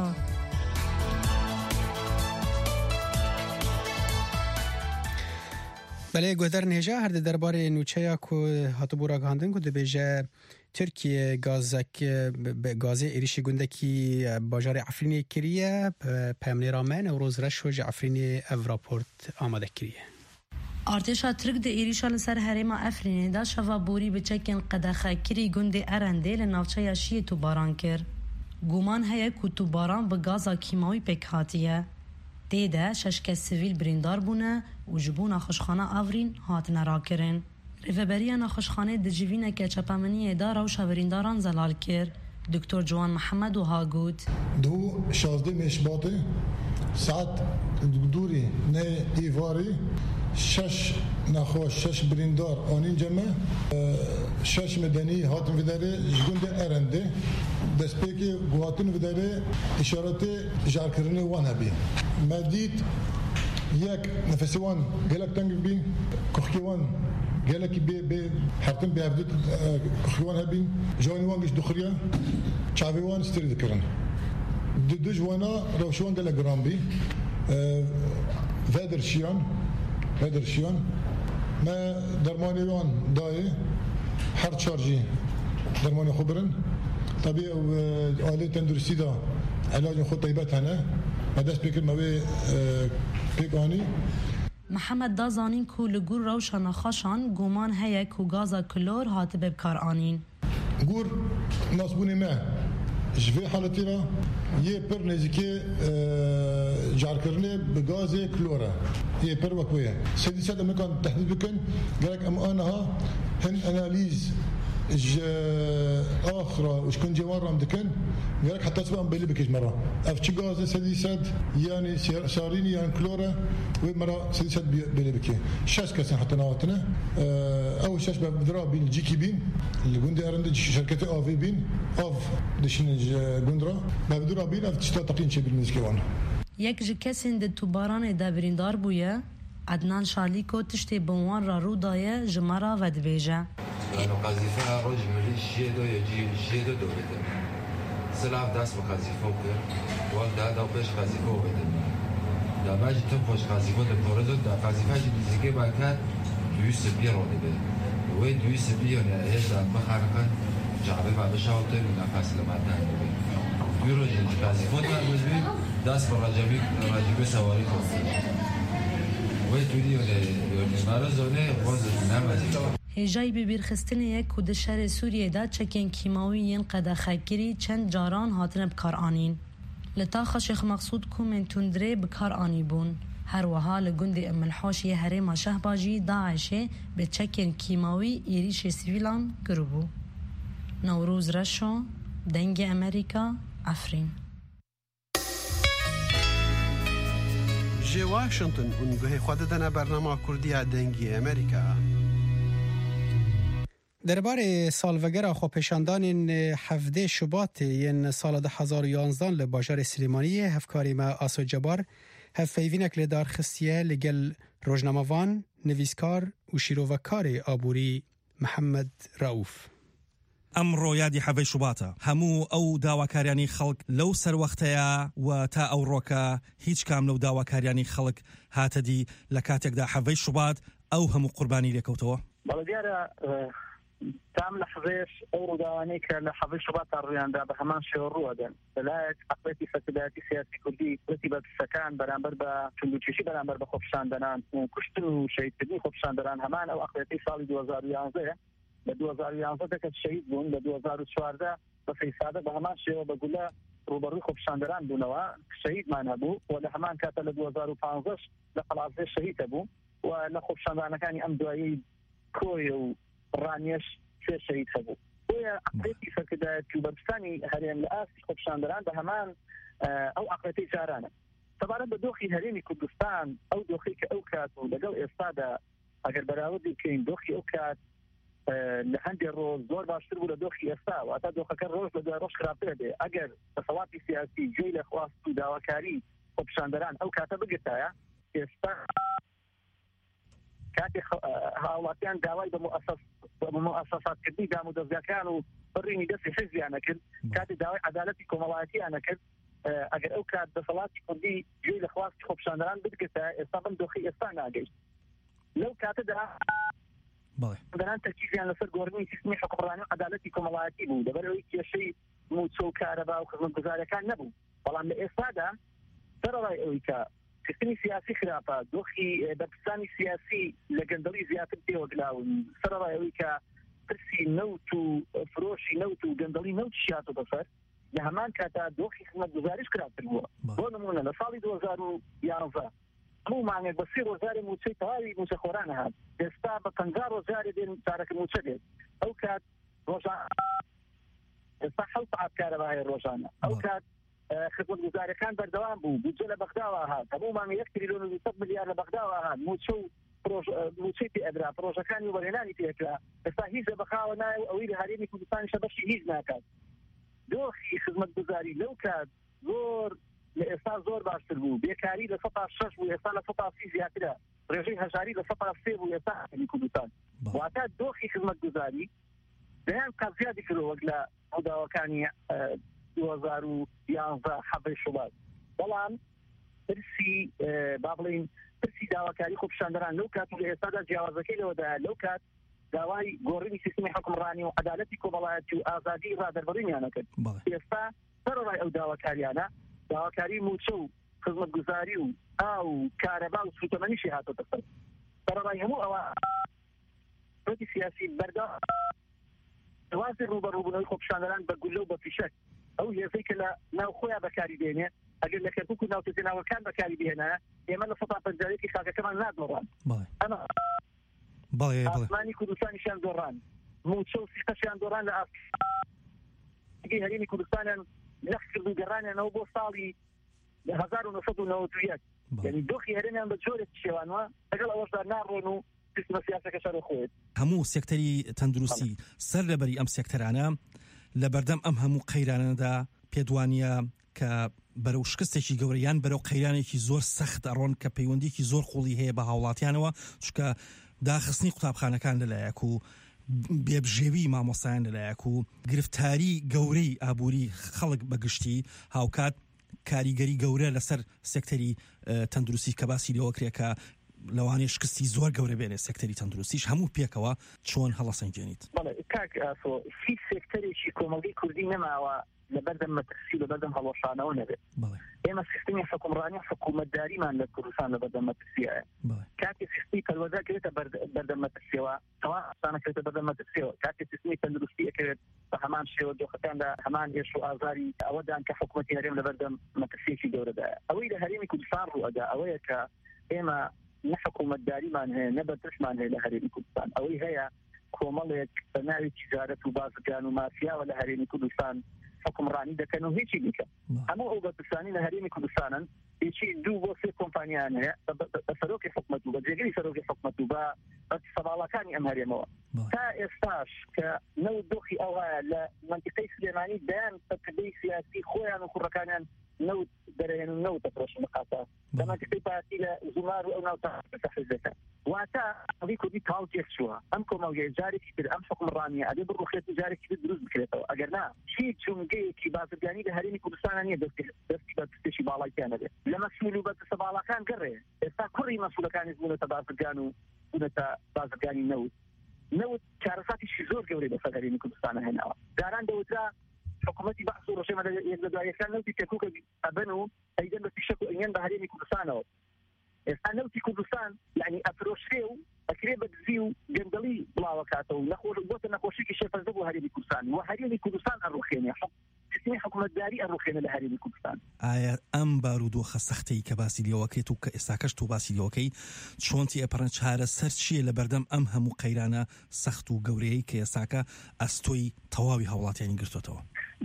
بەڵێ گۆدەر نێژە هەردە دەربارەی نوچەیە کو هاتبوو ڕاگەاندن کو دەبێژە تورکیە گازێ عێریشی گوندەکی باژارێ عەفرینێ کریە پەیامنێرا me نەورۆز ڕەشۆ ji عەفرینێ ev raport amade kiriye. Artêşa Tirk di êrişa li ser herêma Efrînê da şeva borî bi çekên qedexekirî gundê Erendê li navçeya Şiyê tûbaran kir. Guman heye ku tûbaran bi gaza kîmawî pêk hatiye. Tê de 6 kes sivîl birîndar bûne û ji bo naxweşxana Avrîn hatine rakirin. Rêveberiya naxweşxanê di civîneke çepemeniyê da rewşa birîndaran zelal kir. Dr. Ciwan Mihemed û Hagut. Du 16 Mêşbatê saet dûrî nê îvarî 6 naxweş 6 birîndar anîn ceme 6 medenî hatin viderê ji gundê Erendê destpêkê guhatin viderê îşaretê jarkirinê wan hebî. Me dît yek nefesê wan gelek teng bî kuxkê wan gelekî bê hertin bê hevdît kuxkê wan hebîn janî wan giş dixuriye çavê wan stêrî dikirin. دو جوانا روشوان قال جرامبي فادرشيان ما درمانيوان داي هر شارجي درماني خبرن طبيعي آلة تندرسي دا علاج خود طيبات هنا مدرس بيكر موي بيكاني محمد دازانین کو لگور روشن خشان گمان هيا کو غازا کلور هات بکار آنین گور ناسبونی ما جوی حالتی را یه پر نزدیکی جار کردن به گاز کلوره یه پر وقویه سدی ساده مکان تحدید بکن گرک ام آنها هن انالیز آخرى وش كن جوار رام دكن قالك حتى سواء بيلي بكيش مرة أفتش غاز سديسات يعني ساريني يعني كلورا ومرة سديسات بيلي بكي شاش كسر حتى نواتنا أول شاش بدرا بين الجيكي بين اللي قندي أرند شركة أوفي بين أوف دشين قندرا بدرا بين أفتش تقين شيء بالمسكوان یک جکسین د توباران دبریندار بویه عدنان شالیکو تشتی بوان را رو دایه جمرا و دبیجه أنا قذيفة رجل مليش جيدو يجي جيدو دو بدم سلاف داس بقذيفة وكر والدا دا وبيش قذيفة وبدم دا باجي تنفوش قذيفة دا بوردو دا قذيفة جي بزيكي باكات دويس بيرو دبي وين دويس بيرو نعيش دا مخارقا جعبه با بشاوتر ونفاس لما تان دبي دويرو جي قذيفة دا مزبي داس برجبي سواري خوفي وين تودي مارزونه وزن نمازي هجای ببیرخستنه یک کود شهر سوریه دا چکین کیماویین قدخگیری چند جاران هاتن بکار آنین. لطاخ شیخ مقصود کومن تندره بکار آنی بون. هر وها لگند ام الحاشی هرم شهباجی داعشه به چکین کیماوی ایریش سیویلان گروبو. نوروز رشو دنگ امریکا افرین. جی واشنطن اونگوه خود دنا برنامه کردی دنگی امریکا. درباره سالوگر خۆپێشاندانên 17 شوبات yên sala 2011 li bajarê Silêmaniyê hevkarê me Aso Cebar hevpeyvînek lê darxistiye li gel rojnamevan, nivîskar û şîrovekarê aborî Mihemed Rauf. ئەمڕۆ یادی حەڤەی شوباتە هەموو ئەو داواکاریانی خەڵک لەو سەروەختەیە و تا ئەو ڕۆکە هیچ کام لەو داواکاریانی خەڵک هاتەدی لە کاتێکدا حەڤەی شوبات ئەو هەموو قوربانی لێکەوتەوە. تام لحظيش أو روانيك لحظي شبات الريان دا بهمان شورو هذا بلاك أقلتي فتباتي سياسي كردي أقلتي بالسكان برانبر بشندوشي برانبر بخوفشان دنان وكشتنو شهيد تبني خوفشان دنان همان أو أقلتي صالي 2011 ل 2011 دك الشهيد بون ل 2014 بس يساعد بهمان شيء بقوله روبرو خوفشان دنان بونوا شهيد ما نبو ولا همان كات ل 2015 لخلاص الشهيد أبو ولا خوفشان دنان كان أمدوي كوي رانيش في شيء سبب ويا عقلتي فكذا كوبستاني هرين الآس خوفشاندران بهمان أو عقلتي جارانا طبعا بدوخي هريني كردستان أو دوخي كأوكات ولقل إصادة أجر براودي كين دوخي أوكات لهندي الروز دور باشتر ولا دوخي إصا وأتا دوخي كالروز لدو روش خرابيدي أجر تصواتي سياسي جوي لأخواص داوكاري خوفشاندران أو كاتا بقتايا إصا كاتي هاواتيان داواي بمؤسسات كردي دامو دزاكان وبريني دسي حزبي أنا كد كاتي داواي عدالتي كومالاتي أنا كد أجر أو كات بصلاتي كردي جوي لخواص خوفشاندران بدكتا إصابن دوخي إصانا أجيش لو كاتي دا دنان تركيزي عن لسر قورني تسمي حقوقراني عدالتي كومالاتي بو دبروي كي شيء موتسو كاربا وخزم گزاري كان نبو والله لإصادا ترى رأيويكا سيستمي سياسي خرافة دوخي بابستاني سياسي لقندلي زيادة بيوغلاون سر رأيويكا ترسي نوتو فروشي نوتو قندلي نوت شياتو بصر لهمان كاتا دوخي خدمة گزارش خرافة الهوا بونمونا لصالي 2011 مو معنى بصير وزاري موتسي تهاوي موسخوران هاد يستا بطنزار وزاري دين تارك موتسجد أو كات روشان يستا حلط عاد كاربا هاي الروشانة أو كات خدمة گزاري كان بردوان بو بجل بغداوة هاد أبو معنى يكتري لونه 100 مليار لبغداوة هاد موتسو موتسيتي أدرا بروجا كان يوبريناني تيكلا يستا هيزة بخاوة ناي أويل هاريني كردستاني شبشي هيز ناكاد دوخي خدمة گزاري لو كاد زور لإصال زور باشتر بو بيكاري لسطع الشش وإصال لسطع في زيادة رجي هجاري لسطع السيب وإصال يعني كردستان وعتاد دوخي خدمة گزاري بيان قد زيادة كرو وقلا هدا وكاني 2011 حەڤەی شوبات بەڵام پرسی با بڵین پرسی داواکاری خۆپیشاندەران لەو کات و لە ئێستادا جیاوازەکەی لەوەدایە لەو کات داوای گۆڕینی سیستمی حکمڕانی و عەدالەتی کۆمەڵایەتی و ئازادی ڕادەربڕینیانە کرد ئێستا سەرەڕای ئەو داواکاریانە داواکاری موچە و خزمەتگوزاری و ئاو کارەبا و سوتەمەنیشی هاتۆتە سەر سەرەڕای هەموو ئەوە ڕێتی سیاسی بەردەوام دوازی ڕوبەڕووبوونەوەی خۆپیشاندەران بە گولە و بە فیشەک ئەو هێزەی کە لە ناو خۆیان بەکاری دێنێ ئەگەر لە کەرکووک و ناوچەجێناوەکان بەکاری بهێنە ئێمە لە 150 خاکەکەمان نادۆڕان ئەمە ئاسمانی کوردستانیشیان دۆڕان موچە و سیقەشیان دۆڕان لە ئاسمانی هەرێمی کوردستانیان نەخ کرد و گەڕانیانەوە بۆ ساڵی 1991 یعنی دۆخی هەرێمیان بە جۆرێک شێوانوە لەگەڵ ئەوەشدا ناڕۆن و سیستمە سیاسەکە شەڕ خۆیت هەموو سێکتەری تەندروستی سەر لەبەری ئەم سێکتەرانە لە بەردەم ئەم هەموو قەیرانەدا پێدوانیە کە بەرەو شکستێکی گەورەیان بەرەو قەیرانێکی زۆر سەخت ئەڕۆن کە پەیوەندێکی زۆر خۆڵی هەیە بە هاوڵاتیانەوە چونکە داخستنی قوتابخانەکان لەلایەک و بێبژێوی مامۆسایان لەلایەک و گرفتاری گەورەی ئابووری خەڵک بەگشتی هاوکات کاریگەری گەورە لەسەر سێکتەری تەندروستی کە باسی لەوە کرێکە لەوانەیە شکستی زۆر گەورە بێنێ سێکتەری تەندروستیش هەموو پێکەوە چۆن هەڵەسەنگێنیت کاک ئاسۆ هیچ سێکتەرێکی کۆمەڵگەی کوردی نەماوە لەبەردەم مەترسی لەبەردەم هەڵۆشانەوە نەبێت ئێمە سیستمی حکومڕانی حکوومەتداریمان لە کوردستان لەبەردەم مەترسیایە کاتی سیستمی پەروەردە کرێتە بەردەم مەترسیەوە تەواو کرێتە بەردەم مەترسیەوە کاتی سیستمی تەندروستی ئەکرێت بە هەمان شێوە دۆخەکاندا هەمان ئێش و ئازاری ئەوەدان کە حکوومەتی هەرێم لەبەردەم مەترسیەکی گەورەدایە ئەوەی لە هەرێمی کوردستان ڕوئەدا ئەوەیە کە ئێمە نە حکوومەتداریمان هەیە نە بەرپرسمان هەیە لە هەرێمی کوردستان ئەوەی هەیە کۆمەڵێک بە ناوی تیجارەت و بازرگان و مافیاوە لە هەرێمی کوردستان حکمڕانی دەکەن و هیچی دیکە هەموو ئەو بەرپرسانی لە هەرێمی کوردستانن هیچی دوو بۆ سێ کۆمپانیان هەیە بە سەرۆکی حکومەت و بە جێگەری سەرۆکی حکومەت و بە سەباڵەکانی ئەم هەرێمەوە تا ئێستاش کە نەوت دۆخی ئەوە لە منتیقەی سلێمانی دەیان بەکردەی سیاسی خۆیان و کوڕەکانیان نەوت دەرەهێن و نەوت دەفرۆشن بەقاتە لە منتیقەی پارتی لە زومار و ئەو ناوتە حیزبەکە واتە ئەوی کوردی تاڵ تێک چووە ئەم کۆمەڵگەی جارێکی تر ئەم حکومڕانیە ئەبێ بڕوخێت و جارێکی تر دروست بکرێتەوە ئەگەر نا هیچ جومگەیەکی بازرگانی لە هەرێمی کوردستانە نییە دەستی بە پستێکی باڵاییان دەبێت لە مەسئول و بەرپرسە باڵەکان گەڕێ ئێستا کوڕی مەسئولەکانیش بوونەتە بازرگان و بوونەتە بازرگانی نەوت چارەساتیشی زۆر گەورەی بەسەر هەرێمی کوردستانە هێناوە داران دەوترا حکوومەتی بەحث و ڕۆژێمە یەکداداییەکان نەوتی تێکوکە ئەبن و ئەیدەن بە فیشەک و ئەنیان بە هەرێمی کوردستانەوە ئێستا نەوتی کوردستان یعنی ئەفرۆشرێ و ئەکرێ بە دزی و گەندەڵی بڵاوەکاتەوە و بۆتە نەخۆشیێکی شێفەرزە بۆ هەرێمی کوردستان و هەرێمی کوردستان ئەڕوخێنێ سیستمی حکوومەتداری ئەڕوخێنە لە هەرێمی کوردستان ئایا ئەم بارودۆخە سەختەی کە باسی لێوەکرێت و کە ئێستاکەش تۆ باسی لێوەکەی چۆنتی ئەپەڕەن چارە سەر چییە لە بەردەم ئەم هەموو قەیرانە سەخت و گەورەیەی کە ئێستاکە ئەستۆی تەواوی هاوڵاتیانی گرتوتەوە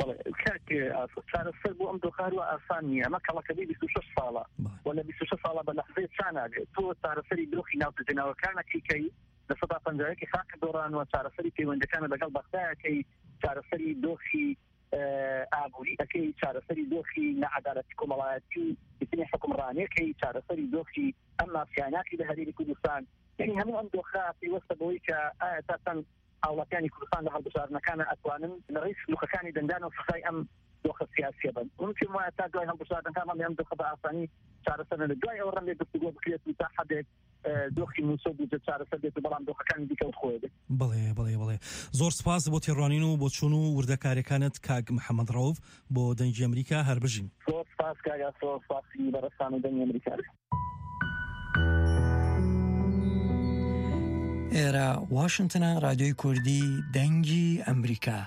چارەسەر بۆ ئەم دۆخاروە ئاسان نییە ئەمە کەڵەکەبی 26 ساڵە و لە 26 ساڵە بە لەحظەی چاناگێت تۆ چارەسەری دۆخی ناوچەجێناوەکانەکەی لە 150 خاکە دۆڕانەوە چارەسەری پەیوەندەکانە لەگەڵ بەختایەکەی چارەسەری دۆخی ئابووری ئەەکەی چارەسەری دۆخی نەعەدالەتی کۆمەڵایەتی و سیستمی حکومڕانیەکەی چارەسەری دۆخی ئەم مافیاناکی لە هەرێمی کوردستان یعنی هەموو ئەم دۆخە پێوەستە بەوەی کە ئایا تاسان هاوڵاتیانی کوردستان لە هەڵبژاردنەکانە ئەتوانن لەڕێی سلوکەکانی دەنگدان و سزای ئەم دۆخە سیاسیە بن ممکن وایە تا دوای هەڵبژاردنەکانمان ئەم دۆخە بە ئاسانی چارەسەر نەبێت دوای ئەو ڕەنگە گفتوگۆ بکرێت و تا حدێک دۆخی موسۆ بووجە چارەسەر بێت و بەڵام دۆخەکانی دیکە خۆی بێت بڵێ زۆر سپاس بۆ تێڕوانین و بۆ چوون و وردەکاریەکانت کاک محەممەد ڕەوف بۆ دەنگی ئەمریکا هەر بژین زۆر سپاس کاگا زۆر سپاسی بەڕێستان و دەنگی ئەمریکا ئێرە واشنگتنە رادیۆی کوردی دەنگی ئەمریکا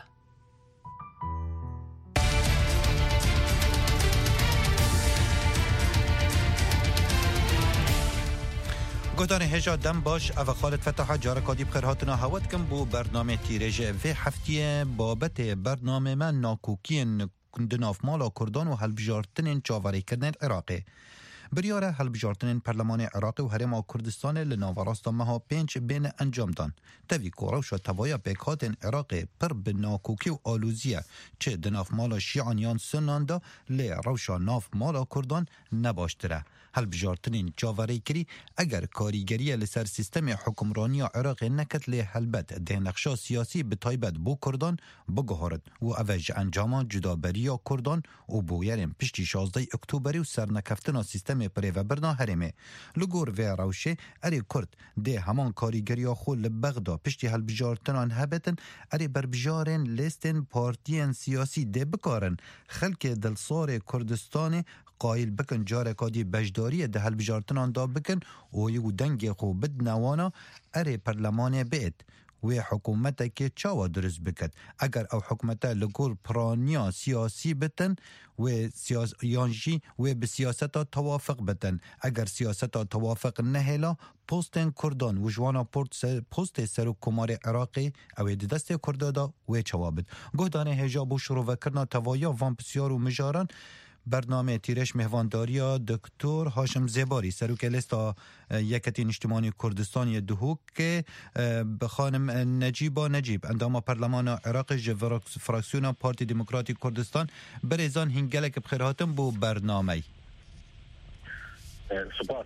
گۆدانی هێژا دەم باش ئەvە خالت فتحا جارەکادی بخێر هاتنا هەوت کەم بۆ بەرنامە تیرێژە vê heftiyê babetê bernamê me nakokiyên di navmala Kurdan û helbijartinên çavarêkirinên Iraqê. Biryara helbijartinên Perlemanê Iraqê û Herêma Kurdistanê li navarasta meha 5 bêne encamdan. Tevî ku rewşa tevaya pêkhatên Iraqê pir bi nakokî û alûziye çi di navmala Şîan yan Sunnan da lê rewşa navmala Kurdan ne baştir e. هەڵبژارتنین چاوەڕێی کردی ئەگەر کاریگەریە لەسەر سیستەمی حکومڕانیە عێراقی نەکەت لێ هەلبەت دێنەخشا سیاسی بتایبەت بۆ کوردان بگەهارت و ئەvە ji ئەنجاما جودابەریya کوردان û bûyerên piştî 16 Oktoberî û sernekeftina sîstemê pirêvebirna herêmê. Li gor vê rewşê erê Kurd dê heman karîgeriya xwe li Bexda piştî helbijartinan hebetin erê berbijarên lêstên partiyên siyasî dê bikarin xelkê dilsorê Kurdistanê qayîl bikin careka dî beşdariyê di helbijartinan da bikin û û dengê xwe bidine wana erê perlemanê bêt. Wê hikûmetekê çawa dirist biket eger ew hikûmete li gor piraniya siyasî bitin yan jî wê bi siyaseta tewafiq bitin eger siyaseta tewafiq nehêla postên Kurdan û ji wana postê Serokkomarê Iraqê ew ê di destê Kurda da wê çawa bit. Guhdanê hêja bû şîrovekirina tevaya van pisyar û mijaran برنامه تیرش مهوانداریya دکتر هاشم زیباری سروک لستا یکتین اجتماعی کردستانی دهوک که به خانم نجیبا نجیب اندام پارلمان عراق جوار فراکسیون پارتی دموکراتی کردستان بریزان هنگلک بخیراتم بو برنامه سپاس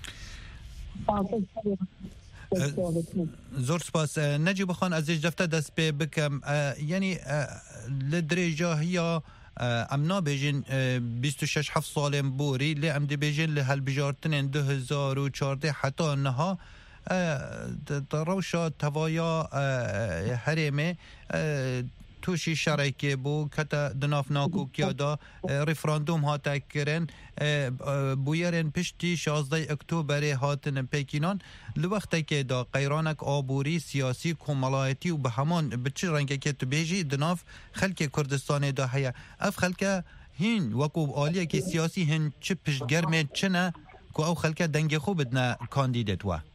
زور سپاس نجیب خان ازش دفته دست بکم یعنی لدرجه هیا ام نابیجین 26 7 سالم بوری لی ام دی بیجین لی هلبجارتنین 2014 حتی انها روشا توایا حریمه توشی شرایکی بو کتا دناف ناکو کیا دا ریفراندوم ها تکرن بویرن پشتی 16 اکتوبر هاتن پیکینان لوقتی که دا قیرانک آبوری سیاسی کمالایتی و به همان به چه رنگی که تو بیجی دناف خلک کردستان دا هیا اف خلک هین وکو آلیه که سیاسی هین چه پشتگرمه چه نه که او خلک دنگ خوب بدنا کاندیدت و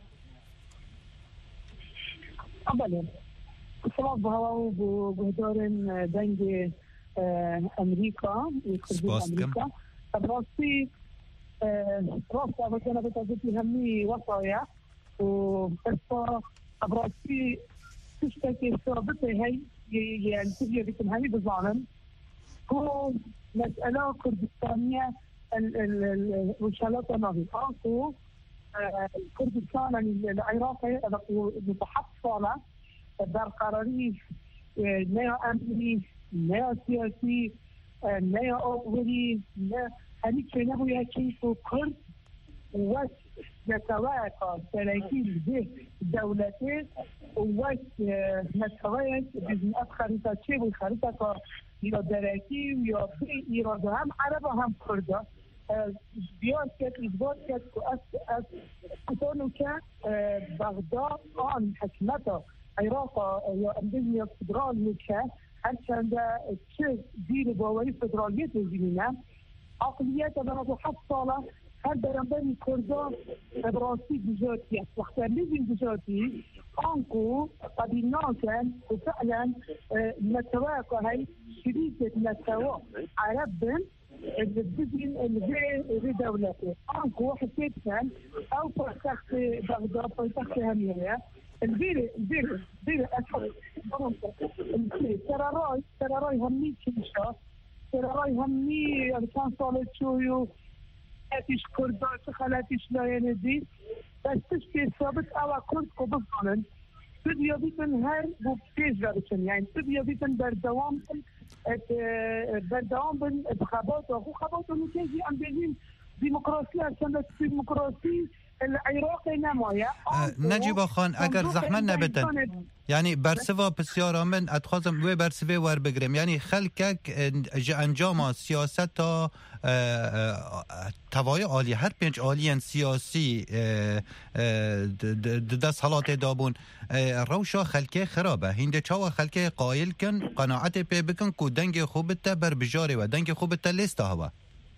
اولا سلام بهوا و بهدارن دنگ امریکا امریکا راستی راست اولا بتاعتي همي وصايا وبس راستی تشتكي ثابته هي يعني تجي بكم هني بظالم هو مسألة كردستانية الوشالات ناهي أنكو كردستان العراقي متحفظة در قراری نه امنی نه سیاسی نه آوری نه همی که نبوید که کرد و نتواقع سرعی دولته و نتواقع بزن اب خریطه چه بود خریطه که یا درکی یا ایران هم عرب هم کرده بیاد که اثبات کرد که از کتانو که بغداد آن حکمت عراق یا اندونیا فدرال میشه هرچند چه زیر باوری فدرالیت زمینه عقلیت برای 7 ساله هر درنبری کردان براستی بجاتی است وقتی لیزین بجاتی آنکو قبیلنا کن و فعلا نتواقع های شریکت نتواقع عرب بن الدين اللي دولته أنكو حسيت كان أو پایتخت بغداد پایتخت همیه البير أسفل ترى راي همي كيشا ترى راي همي كان صالت شويو اتش كردات خلاتش لا يندي بس تشكي ثابت أو كرد كوبفانن تبي بيتن هر بوبتيج غادشن يعني تبي بيتن بردوام بالانتخابات وخبات ونتيجي عم بيجين ديمقراطية عشان الديمقراطية العراقي نمايا نجیب خان اگر زحمت نبتن یعنی برسوا بسیار من اتخاذم وی برسوی ور بگرم یعنی خلکک انجام سیاست تا توای عالی هر پنج عالی سیاسی دست حالات دابون روشا خلکه خرابه هنده چاوا خلکه قایل کن قناعت پی بکن که دنگ خوبت بر بجاره و دنگ خوبت لیسته هوا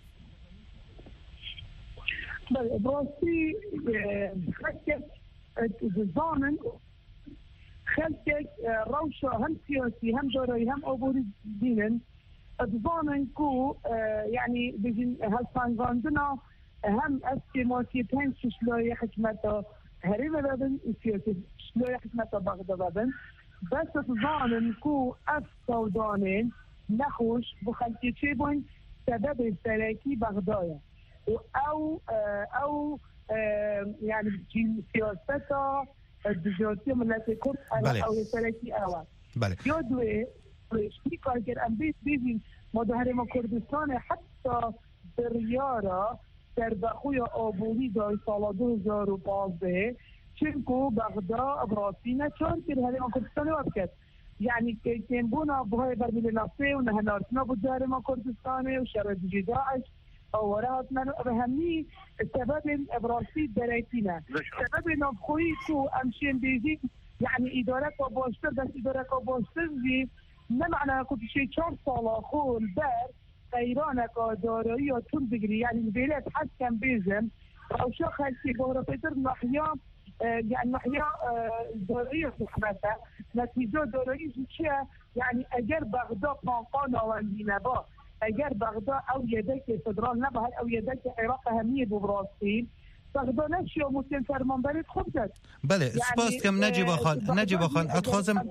بله براستی خلکه زانن خلکه روشا هم سیاسی هم جارایی هم عبوری دینن زانن کو يعني بجن هالسانغاندنا هم استماتي تنش شلوي حكمته هريبه بابن سياسي شلوي حكمته بغداد بابن بس زانن کو افسودانين نخوش بخلتي تشيبون سبب السلاكي بغداد او يعني بتجي سياستا الدجورتي ملاتي كرد او سركي اوا يودوي شريكا كان امبيت بيزي مدهرم كردستان حتى بريارة در بخوی آبوری دای سال 2015 چنکو بغدا براستی نچون که هرم کردستان وقت کرد یعنی که بونا بهای برمیل نفسه و نهنارتنا بود هرم کردستان و شرط جداعش اورات من بهمی سبب براستی درایتینا سبب نفخوی تو امشین بیزی يعني إدارة وبوشتر بس إدارة وبوشتر دي ما معنى كنت شيء 4 سال خو البار غيرانك دارایی طول بگیری یعنی البلاد حسن بيزم او شخص في بورفتر نحيا يعني نحيا دارایی حماسه نتیجه دارایی چیه يعني اگر بغداد قانقان آوندی نبا اگر بغداد او یدک فدرال نبا او یدک عراق همیه ببراستی بغداد نشیا مسلم فرمان برید خوب زد بله سپاس کم نجیب خان اتخوازم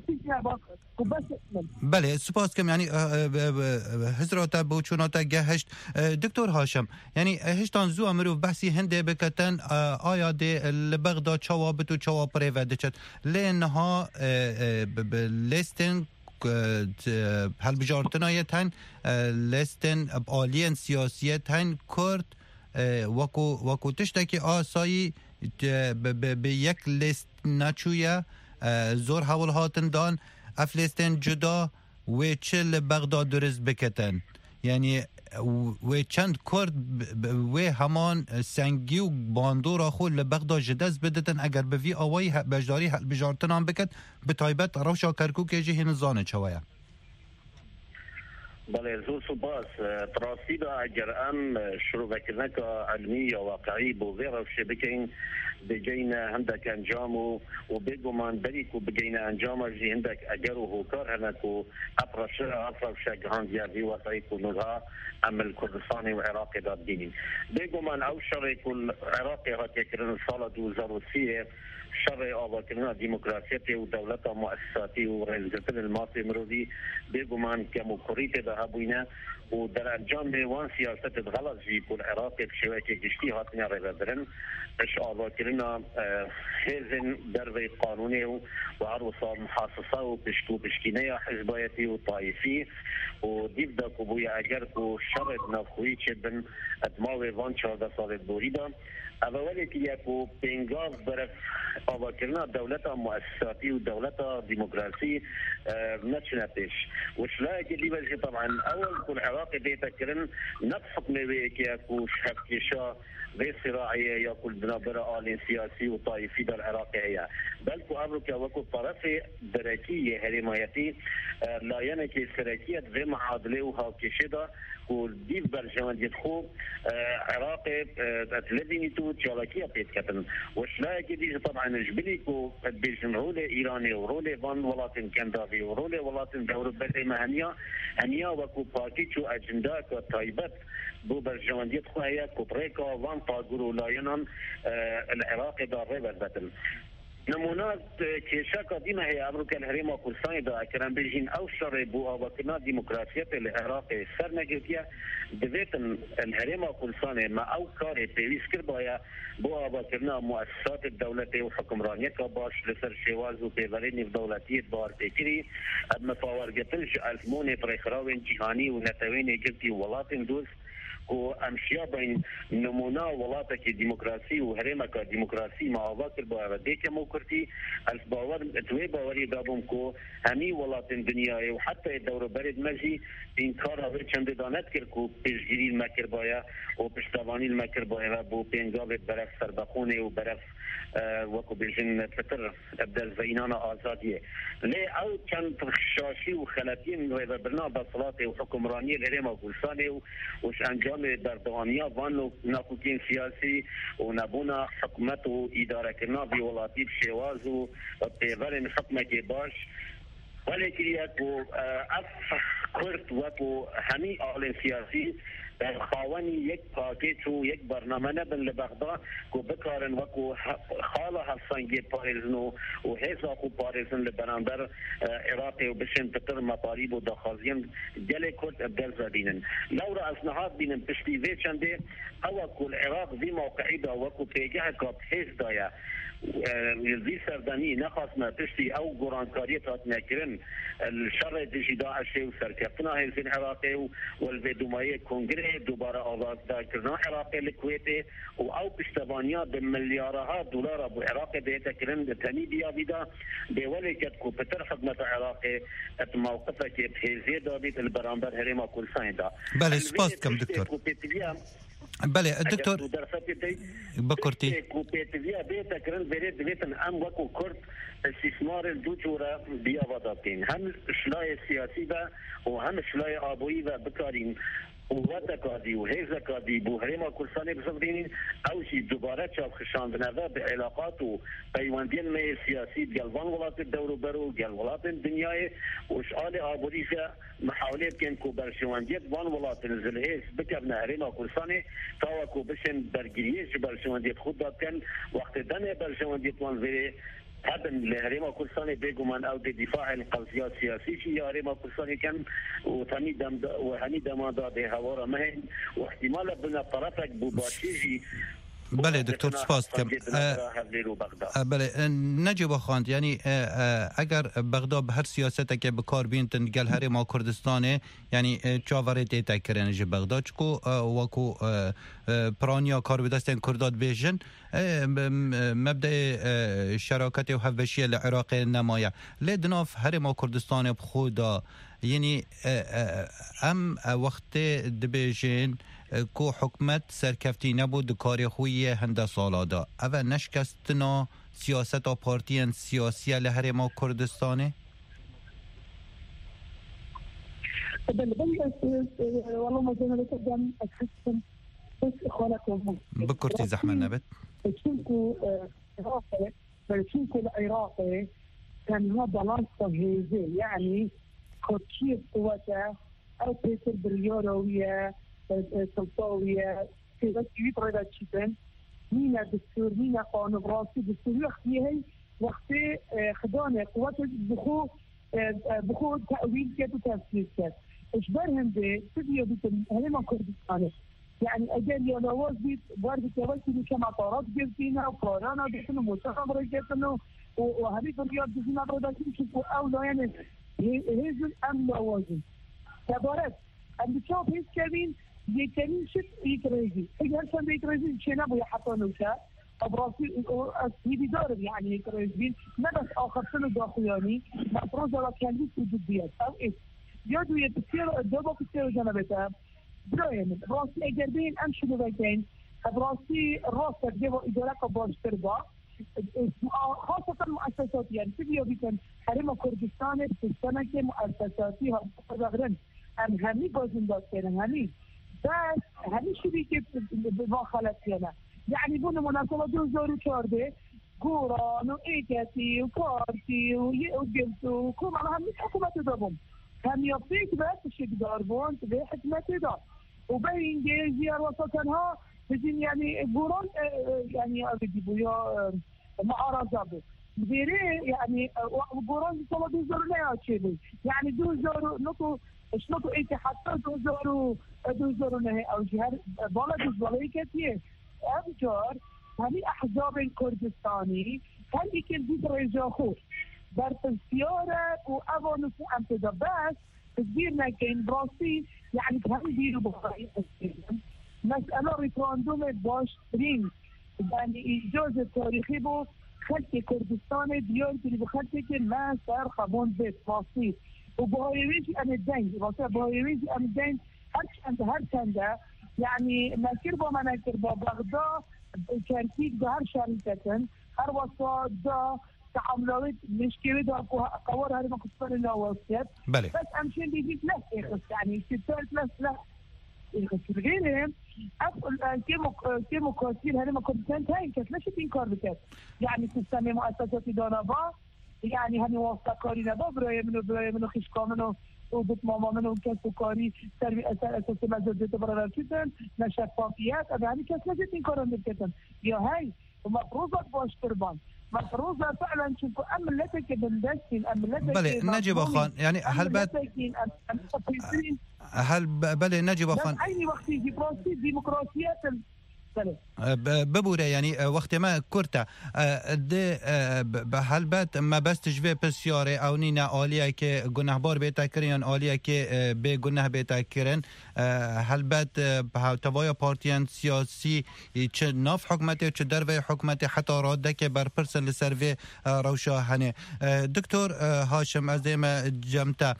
بله سپاس کم یعنی حضراتا بوچوناتا گهشت دکتر هاشم یعنی هشتان زو امرو بحثی هنده بکتن آیا ده لبغداد چوابت و چواب پریوده چد لینها لیستن هل بجارتنایتن لیستن آلین سیاسیتن کرد وکو تشتکی آسایی به یک لیست نچویه زور حول هاتن دان افلیستن جدا و چل بغداد درست بکتن یعنی و چند کرد و همان سنگی و باندورا خود لبغداد جدز بدتن اگر به وی آوائی بجداری بجارتن هم بکت به تایبت روشا کرکو که جه هنزانه چوایه بله زور سپاس تراسی دا اگر ام شروع بکنه که علمی و واقعی بو ویروش بکن بجین هندک انجام و بگو من بری که بجین انجام جی هندک اگر و هوکار هنکو افرش گهاندیاری وطعی که نوها عمل کردستان و عراق داد دینی بگو من او شرعی که عراق هات یکرن سال 2003 شرع آبادکردن دموکراسیت و دولت مؤسساتی و رئیسجمهور الماضی مروی بگو من که مکریت ده بوینه و در انجام وان سیاست غلط جی کل عراق بشوی که گشتی هاتنیا رهبرن اش آبادکردن هزن در قانونی و عروسا محاصصه و پشکینه حزبایتی و طایفی و دیو دا کبوی اگر کو شرع نفخویی چه بن ادماوی وان 14 سال بوریده اولی که یکو پینگاز برف آبادکردن دولت مؤسساتی و دولت دموکراسی نچنه پیش وشلای که دیوزی طبعا اول کل عراق دیتا کرن نفحق نوی که یکو شفکشا غير صراعية يقول بنابرة آلين سياسي وطائفي در العراق هي بلكو أمريكا وكو طرف دركية هرمايتي لا ينكي سركية غير معادلة وهاكشدة وديف برجمان يدخو عراق اتلذيني تو تشالكية بيتكتن وشلا كديش طبعا جبليكو بيجمعوا إيراني ورولي فان ولاتن كندافي ورولي ولاتن دور بلي هنيا وكو باكيتشو أجنداك وطايبت بو برجمانديت خواه كوبريكا وان طاقورو لاينان العراق دار ريبت نمونات كيشا قديمة هي أمريكا الهريمة كلساني دا أكرام بيجين أو شر بو أوكنا ديمقراطية العراق سرنجتيا دبيتن الهريمة كلساني ما أو كاري بيويس كربايا بو أوكنا مؤسسات الدولة وحكمرانية كباش لسر شواز وبيبريني في دولتية بار تكري مفاور قتلج ألفموني بريخراوين جهاني ونتوين جلتي ولاتن دوز و امشیا بین نمونه ولاتك ديمقراسي و هرمك ديمقراسي ما واكر با ديك موكرتي الباور توي باوري دابم كو همي ولات الدنيا وحتى الدوره برد مجي انكار هذا چند دانت كركو بيجري المكر بايا و پشتواني المكر بايا بو بينغاب برف سربخونه و برف وكو بيجن فتر ابدا زينانا ازاديه لي او كان شاشي وخلاتين وبرنا بصلاته وحكمرانيه الهرم وكلسانه وش انجام دردوانيا وانو ناكوكين سياسي ونبونا حكمت واداره كنا بولاتي بشواز وبيبرن حكمه باش ولكن يكو اف كرت وكو همي اهل سياسي خاوني يك باكيت ويك برنامج بن لبغداد كو بكارن وكو خالها الصنجي باريزنو وهيزا كو باريزن لبراندر عراقي وبشن تطر مطالب ودخازين جل كرد ابدال زادين لو رأس نهاد بين بشتيفي شندي او كو العراق ذي موقعيدا وكو بيجاه كاب هيز دايا ذي سرداني نخصنا تشتي او قرانكارية ناكرن الشر ديجي داعش وسركفتنا هيز العراقي والفيدوماية كونغري دوباره آغاز داكرنا عراقي الكويتي او بشتبانيا بمليارها دولار ابو عراقي بيتا كرن تاني بيا بيدا بيولي كتكو بتر خدمة عراقي موقفك بحيزي دابيت البرامبر هريما كل سايدا بله سپاس کم دکتر بله دکتر بکرتی کوپیتویا بیت کرن برید بیتن ام وکو کرد استثمار دو جورا بیا وداتین هم شلای سیاسی و هم شلای آبویی و بکارین قوت کادی و حیز کادی بو هرما کلسانی بسفرین او شی دوباره چاپ خشاندنه و به علاقات و پیوندین می سیاسی گلوان ولات دورو برو گلولات دنیای و اشعال آبوریجا محاوله کن کو برشواندیت وان ولات نزلهیس بکرنه هرما کلسانی تا کو بشن برگریش برشواندیت خود داد کن وقت دنه برشواندیت وان ویره هبن لهريما كرساني بيجومان او بدفاع القضية السياسية يا هريما كرساني كان وهني دمادا بهوارا مهن واحتمال بنا طرفك بباشيجي بله دکتر سپاس کم بله نجیب خواند یعنی اگر بغداد هر سیاست که بکار بینتن گل هرما کردستانه یعنی چاوره دیتا کرن جه بغداد چکو وکو پرانیا کار بدستن کرداد بیجن مبدأ شراکت و هفشی العراق نمایه لدناف هرما کردستانه بخودا یعنی ام وقت دبیجن کو حکمت سرکفتی نبود کاری خویی هنده سالادا اول نشکستنا سیاست و پارتیان سیاسی لهر ما کردستانه؟ بکرتی زحمه نبت؟ چونکو العراقي كان هو بالانس تجهيزي يعني كوتشي قوته او بيتر بريورويه سلطوية في غسيل رياضة شيبان مينا دستور مينا قانون براسي دستور وقتي وقتي خدانة قوات بخو تأويل كات وتفسير كات إجبارهم ده تبيه بيتم هلما كردستاني يعني أجل يلواز بيت وارد توسل كما طارات جبتينا وقارانا بيتنا وموسيقى بريجتنا وهذه الرياض بيتنا بريجتنا شوفوا أولا يعني هزن أم لوازن تبارك أم بتشوف هيس كمين يكمين شف يكريزي هي هرشان بيكريزي شينا بو يحطونه وشا أبراسي هيدي دارب يعني يكريزين ما بس آخر سنة داخلاني مفروض على كانديس وجوديات أو إيه يادو يتسير الدوبة كتير جانبتها براين براسي أجربين أمشي ببيتين براسي الراسة جيبوا إدارة باشتر با خاصة المؤسسات يعني تبيو بيكن حريم كردستان في السنة كمؤسساتي هم همي بازن داد كينا همي بس همي شريكة بمخالفينا يعني بنا مناسبة 2014 قوران وإيكاتي وكارتي وجبتو وكم على همي حكومة دابهم هم يبطيك بس الشكدار بون تبي حكومة دا وبين جيزي الوسطنها بجين يعني قوران يعني أجيبوا يا معارضة بغيره يعني قوران صلا 2000 يعني 2000 نقطة شنو إنت حتى دوزارو نه أو جهر بالا دوزاري كتير أبجار هني أحزاب الكردستاني هل يمكن دي رجع خوف برتسيارة وأبغى نسمع أمتدى بس تديرنا كين براسي يعني هم يديروا بخاري مسألة ريفراندوم باش ترين يعني إجازة التاريخي بو خلق كردستان ديار اللي بخلق ما صار خبون بيت بسيط وبهايويجي أم الدين وصار بهايويجي أم الدين هر كندا يعني ما كربا ما كربا بغداد كان فيك ده هر شركة هر وسط ده تعاملات مشكلة ده قوار هذا ما كسر لنا وسط بس أمشي بيجي لا يعني ستات لا غيرهم أقول كم كثير هذا ما كنت هاي كيف ليش تنكر بكذا يعني تستمع مؤسسات دانابا يعني هني واسطة كاري نبا برای منو خشکا منو ودت ماما منهم كسب كاري سري أساس مجد برا كتن نشفافيات يعني كسب مجد إنكارن كتن يا هاي ومفروضة باش تربان مفروضة فعلا شوفوا أملتك بندسين أملتك بله نجيب خان يعني هل بله نجيب خان أي وقت يجي بروسي ديمقراطيات ببوره يعني وقت ما كرتا ده هل بات ما بس تجوه بسیاره او نینا آلیه که گناهبار بیتا کرن آلیه که به گناه بیتا کرن هل بات توایا پارتیان سیاسی چه ناف حکمتی چه در حکمتی حتی راده که بر پرسن لسروی روشا هنه دکتر هاشم از دیما جمتا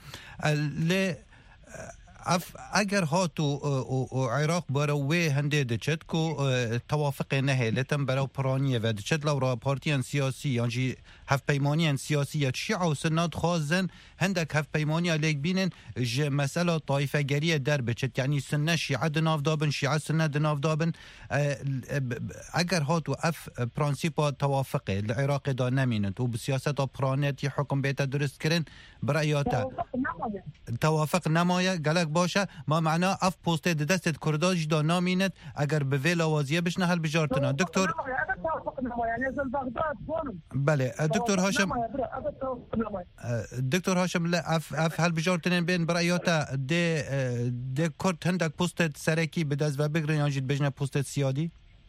اگر هاتو عراق براوی هنده دچت کو توافق نهی لتم برای پرانیه و دچت لو را پارتیان سیاسی یعنی هف پیمانیان سیاسی شیعه و سنات خوازن هندک هف پیمانی لیک بینن مسئله طایفه گریه در بچت یعنی سنه شیعه دناف دابن شیعه سنه دناف دابن اگر هاتو اف پرانسیپا توافقه العراق دا نمینند و بسیاست پرانیتی حکم بیتا درست کرن برایاتا توافق نمایه گلک باشه ما معنا اف پوسته دست کرداج دا نامینت اگر به ویل آوازیه بشنه هل بجارتنا دکتر بله دکتر هاشم دکتر هاشم لا اف هل بجارتنین بین برایاتا ده کرد هندک پوسته سرکی بدست و بگرن یا جید بجنه پوسته سیادی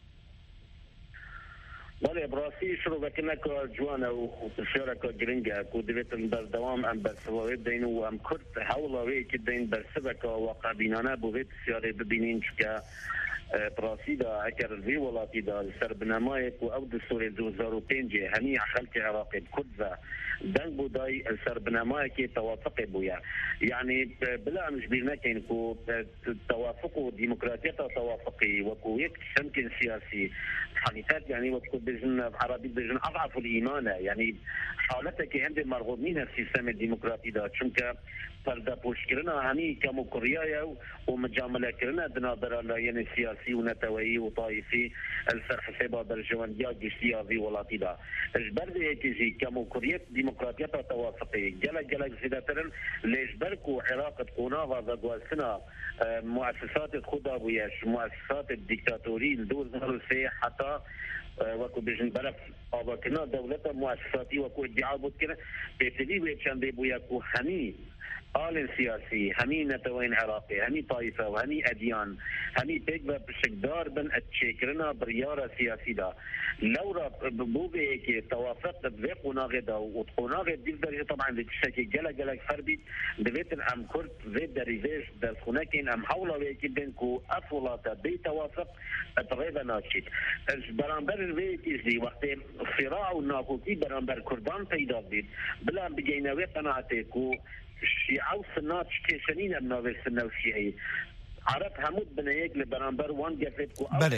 بله براسي شروع بكنا كجوانا وشارك جرينجا كودبت بالدوام ام برسوي دين وام كرت حول وي كدين برسبك واقع بينانا بويت سياري ببينين شكا براسي دا اكر في ولاتي دا سربنامايك او دستور 2005 هني خلق عراقي كردزا دنگ بوداي سربنامايك توافق بويا يعني بلا مش بينا كاين كو توافق وديمقراطيه توافقي وكو يك سمكن سياسي حقيقات يعني وكو بجن عربي بجن اضعف الايمان يعني حالتك عند مرغوبين السيستم الديمقراطي دا چونك فردا پوشکرنا همی کمو کریایا و مجامله کرنا دنادر لایین سیاسی و نتوایی و طایفی السر حسابا برجواندیا گشتیا وی ولاتی دا اجبر ده کیجی کمو کریت ديمقراطية توافقي جلق زيادترن ليجبركو عراق تكونا وغواسنا مؤسسات خدا بوياش مؤسسات الديكتاتوري الدول ظهروا حتى وكو بيجن بلف أباكنا دولة مؤسساتي وكو ادعاء بودكنا بيتلي ويتشان بيبوياكو همي آل سياسي همي نتوين عراقي همي طائفة وهمي أديان همي تكبر بشكدار بن اتشكرنا بريارة سياسي دا لو را بوبي كي توافق بفيق وناغدا وتقوناغد دي درجة طبعا لتشكي جلق فربي دبيت ام كرد في دريفيش در خناكين ام حولا ويكي بينكو افولاتا بي توافق اتغيبا ناشيت برانبر الويكي دي وقت صراع وناكوكي برانبر كردان پیدا بيت بلا بجيناوي قناعتكو الشيعة والسنات شكيشنين النووي السنة والشيعي عرب همود بنيك لبرانبر وان جفتكو بله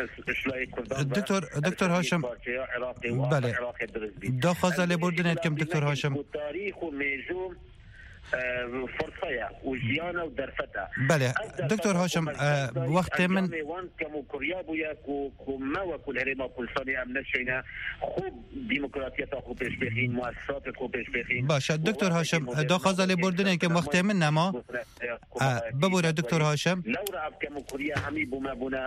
دكتور هاشم بله دا خازه لبردنید کم دکتر هاشم تاریخ و میجوم فرصه وجيانا ودرفتا بله دكتور هاشم وقت من وان كمو كريابو ياكو ما وكل هريما كل صاني امن شينا خوب ديمقراطيه خو پیش بخين مؤسسات خو پیش بخين باشه دكتور هاشم دا خازه لبردنید که وقت من نما ببوره دكتور هاشم لو راب كمو كريا همي بما بنا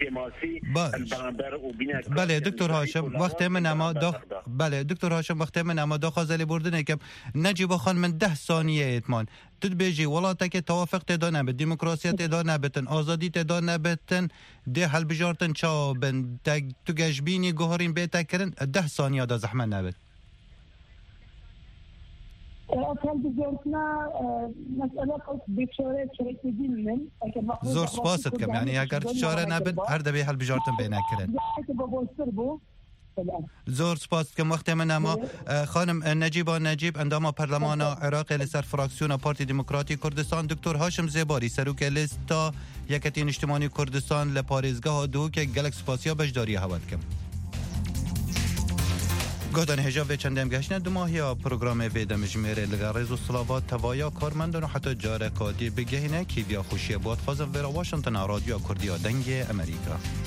بله دکتر هاشم وقت من اما بله دکتر هاشم وقت من اما داخل بردن که نجیب خان من 10 ثانیه اتمان تد بیجی ولاته که توافق تدا نبت دموکراسی تدا نبتن آزادی تدا نبتن ده حل بجارتن چا بن تو گشبینی گوهرین بیتا کرن 10 ثانیه دا زحمه نبت زور سپاست کم یعنی اگر چاره نبود هر دبی حل بجارتن بینه کرن زور سپاس کم وقت من اما خانم نجیب اندام پارلمان عراق لسر فراکسیون پارتی دموکراتی کردستان دکتر هاشم زیباری سروک لیستا یکتین اجتماعی کردستان لپاریزگاه دو که گلک سپاسیا بجداری هواد کم گهدان هجاب و چندم گشنه دو ماهی پروگرام ویدم جمیره لگرز و صلوات توایا کارمندان و حتی جاره کادی بگهینه که بیا خوشی بود خوزم ویرا واشنطن رادیو کردیا دنگ امریکا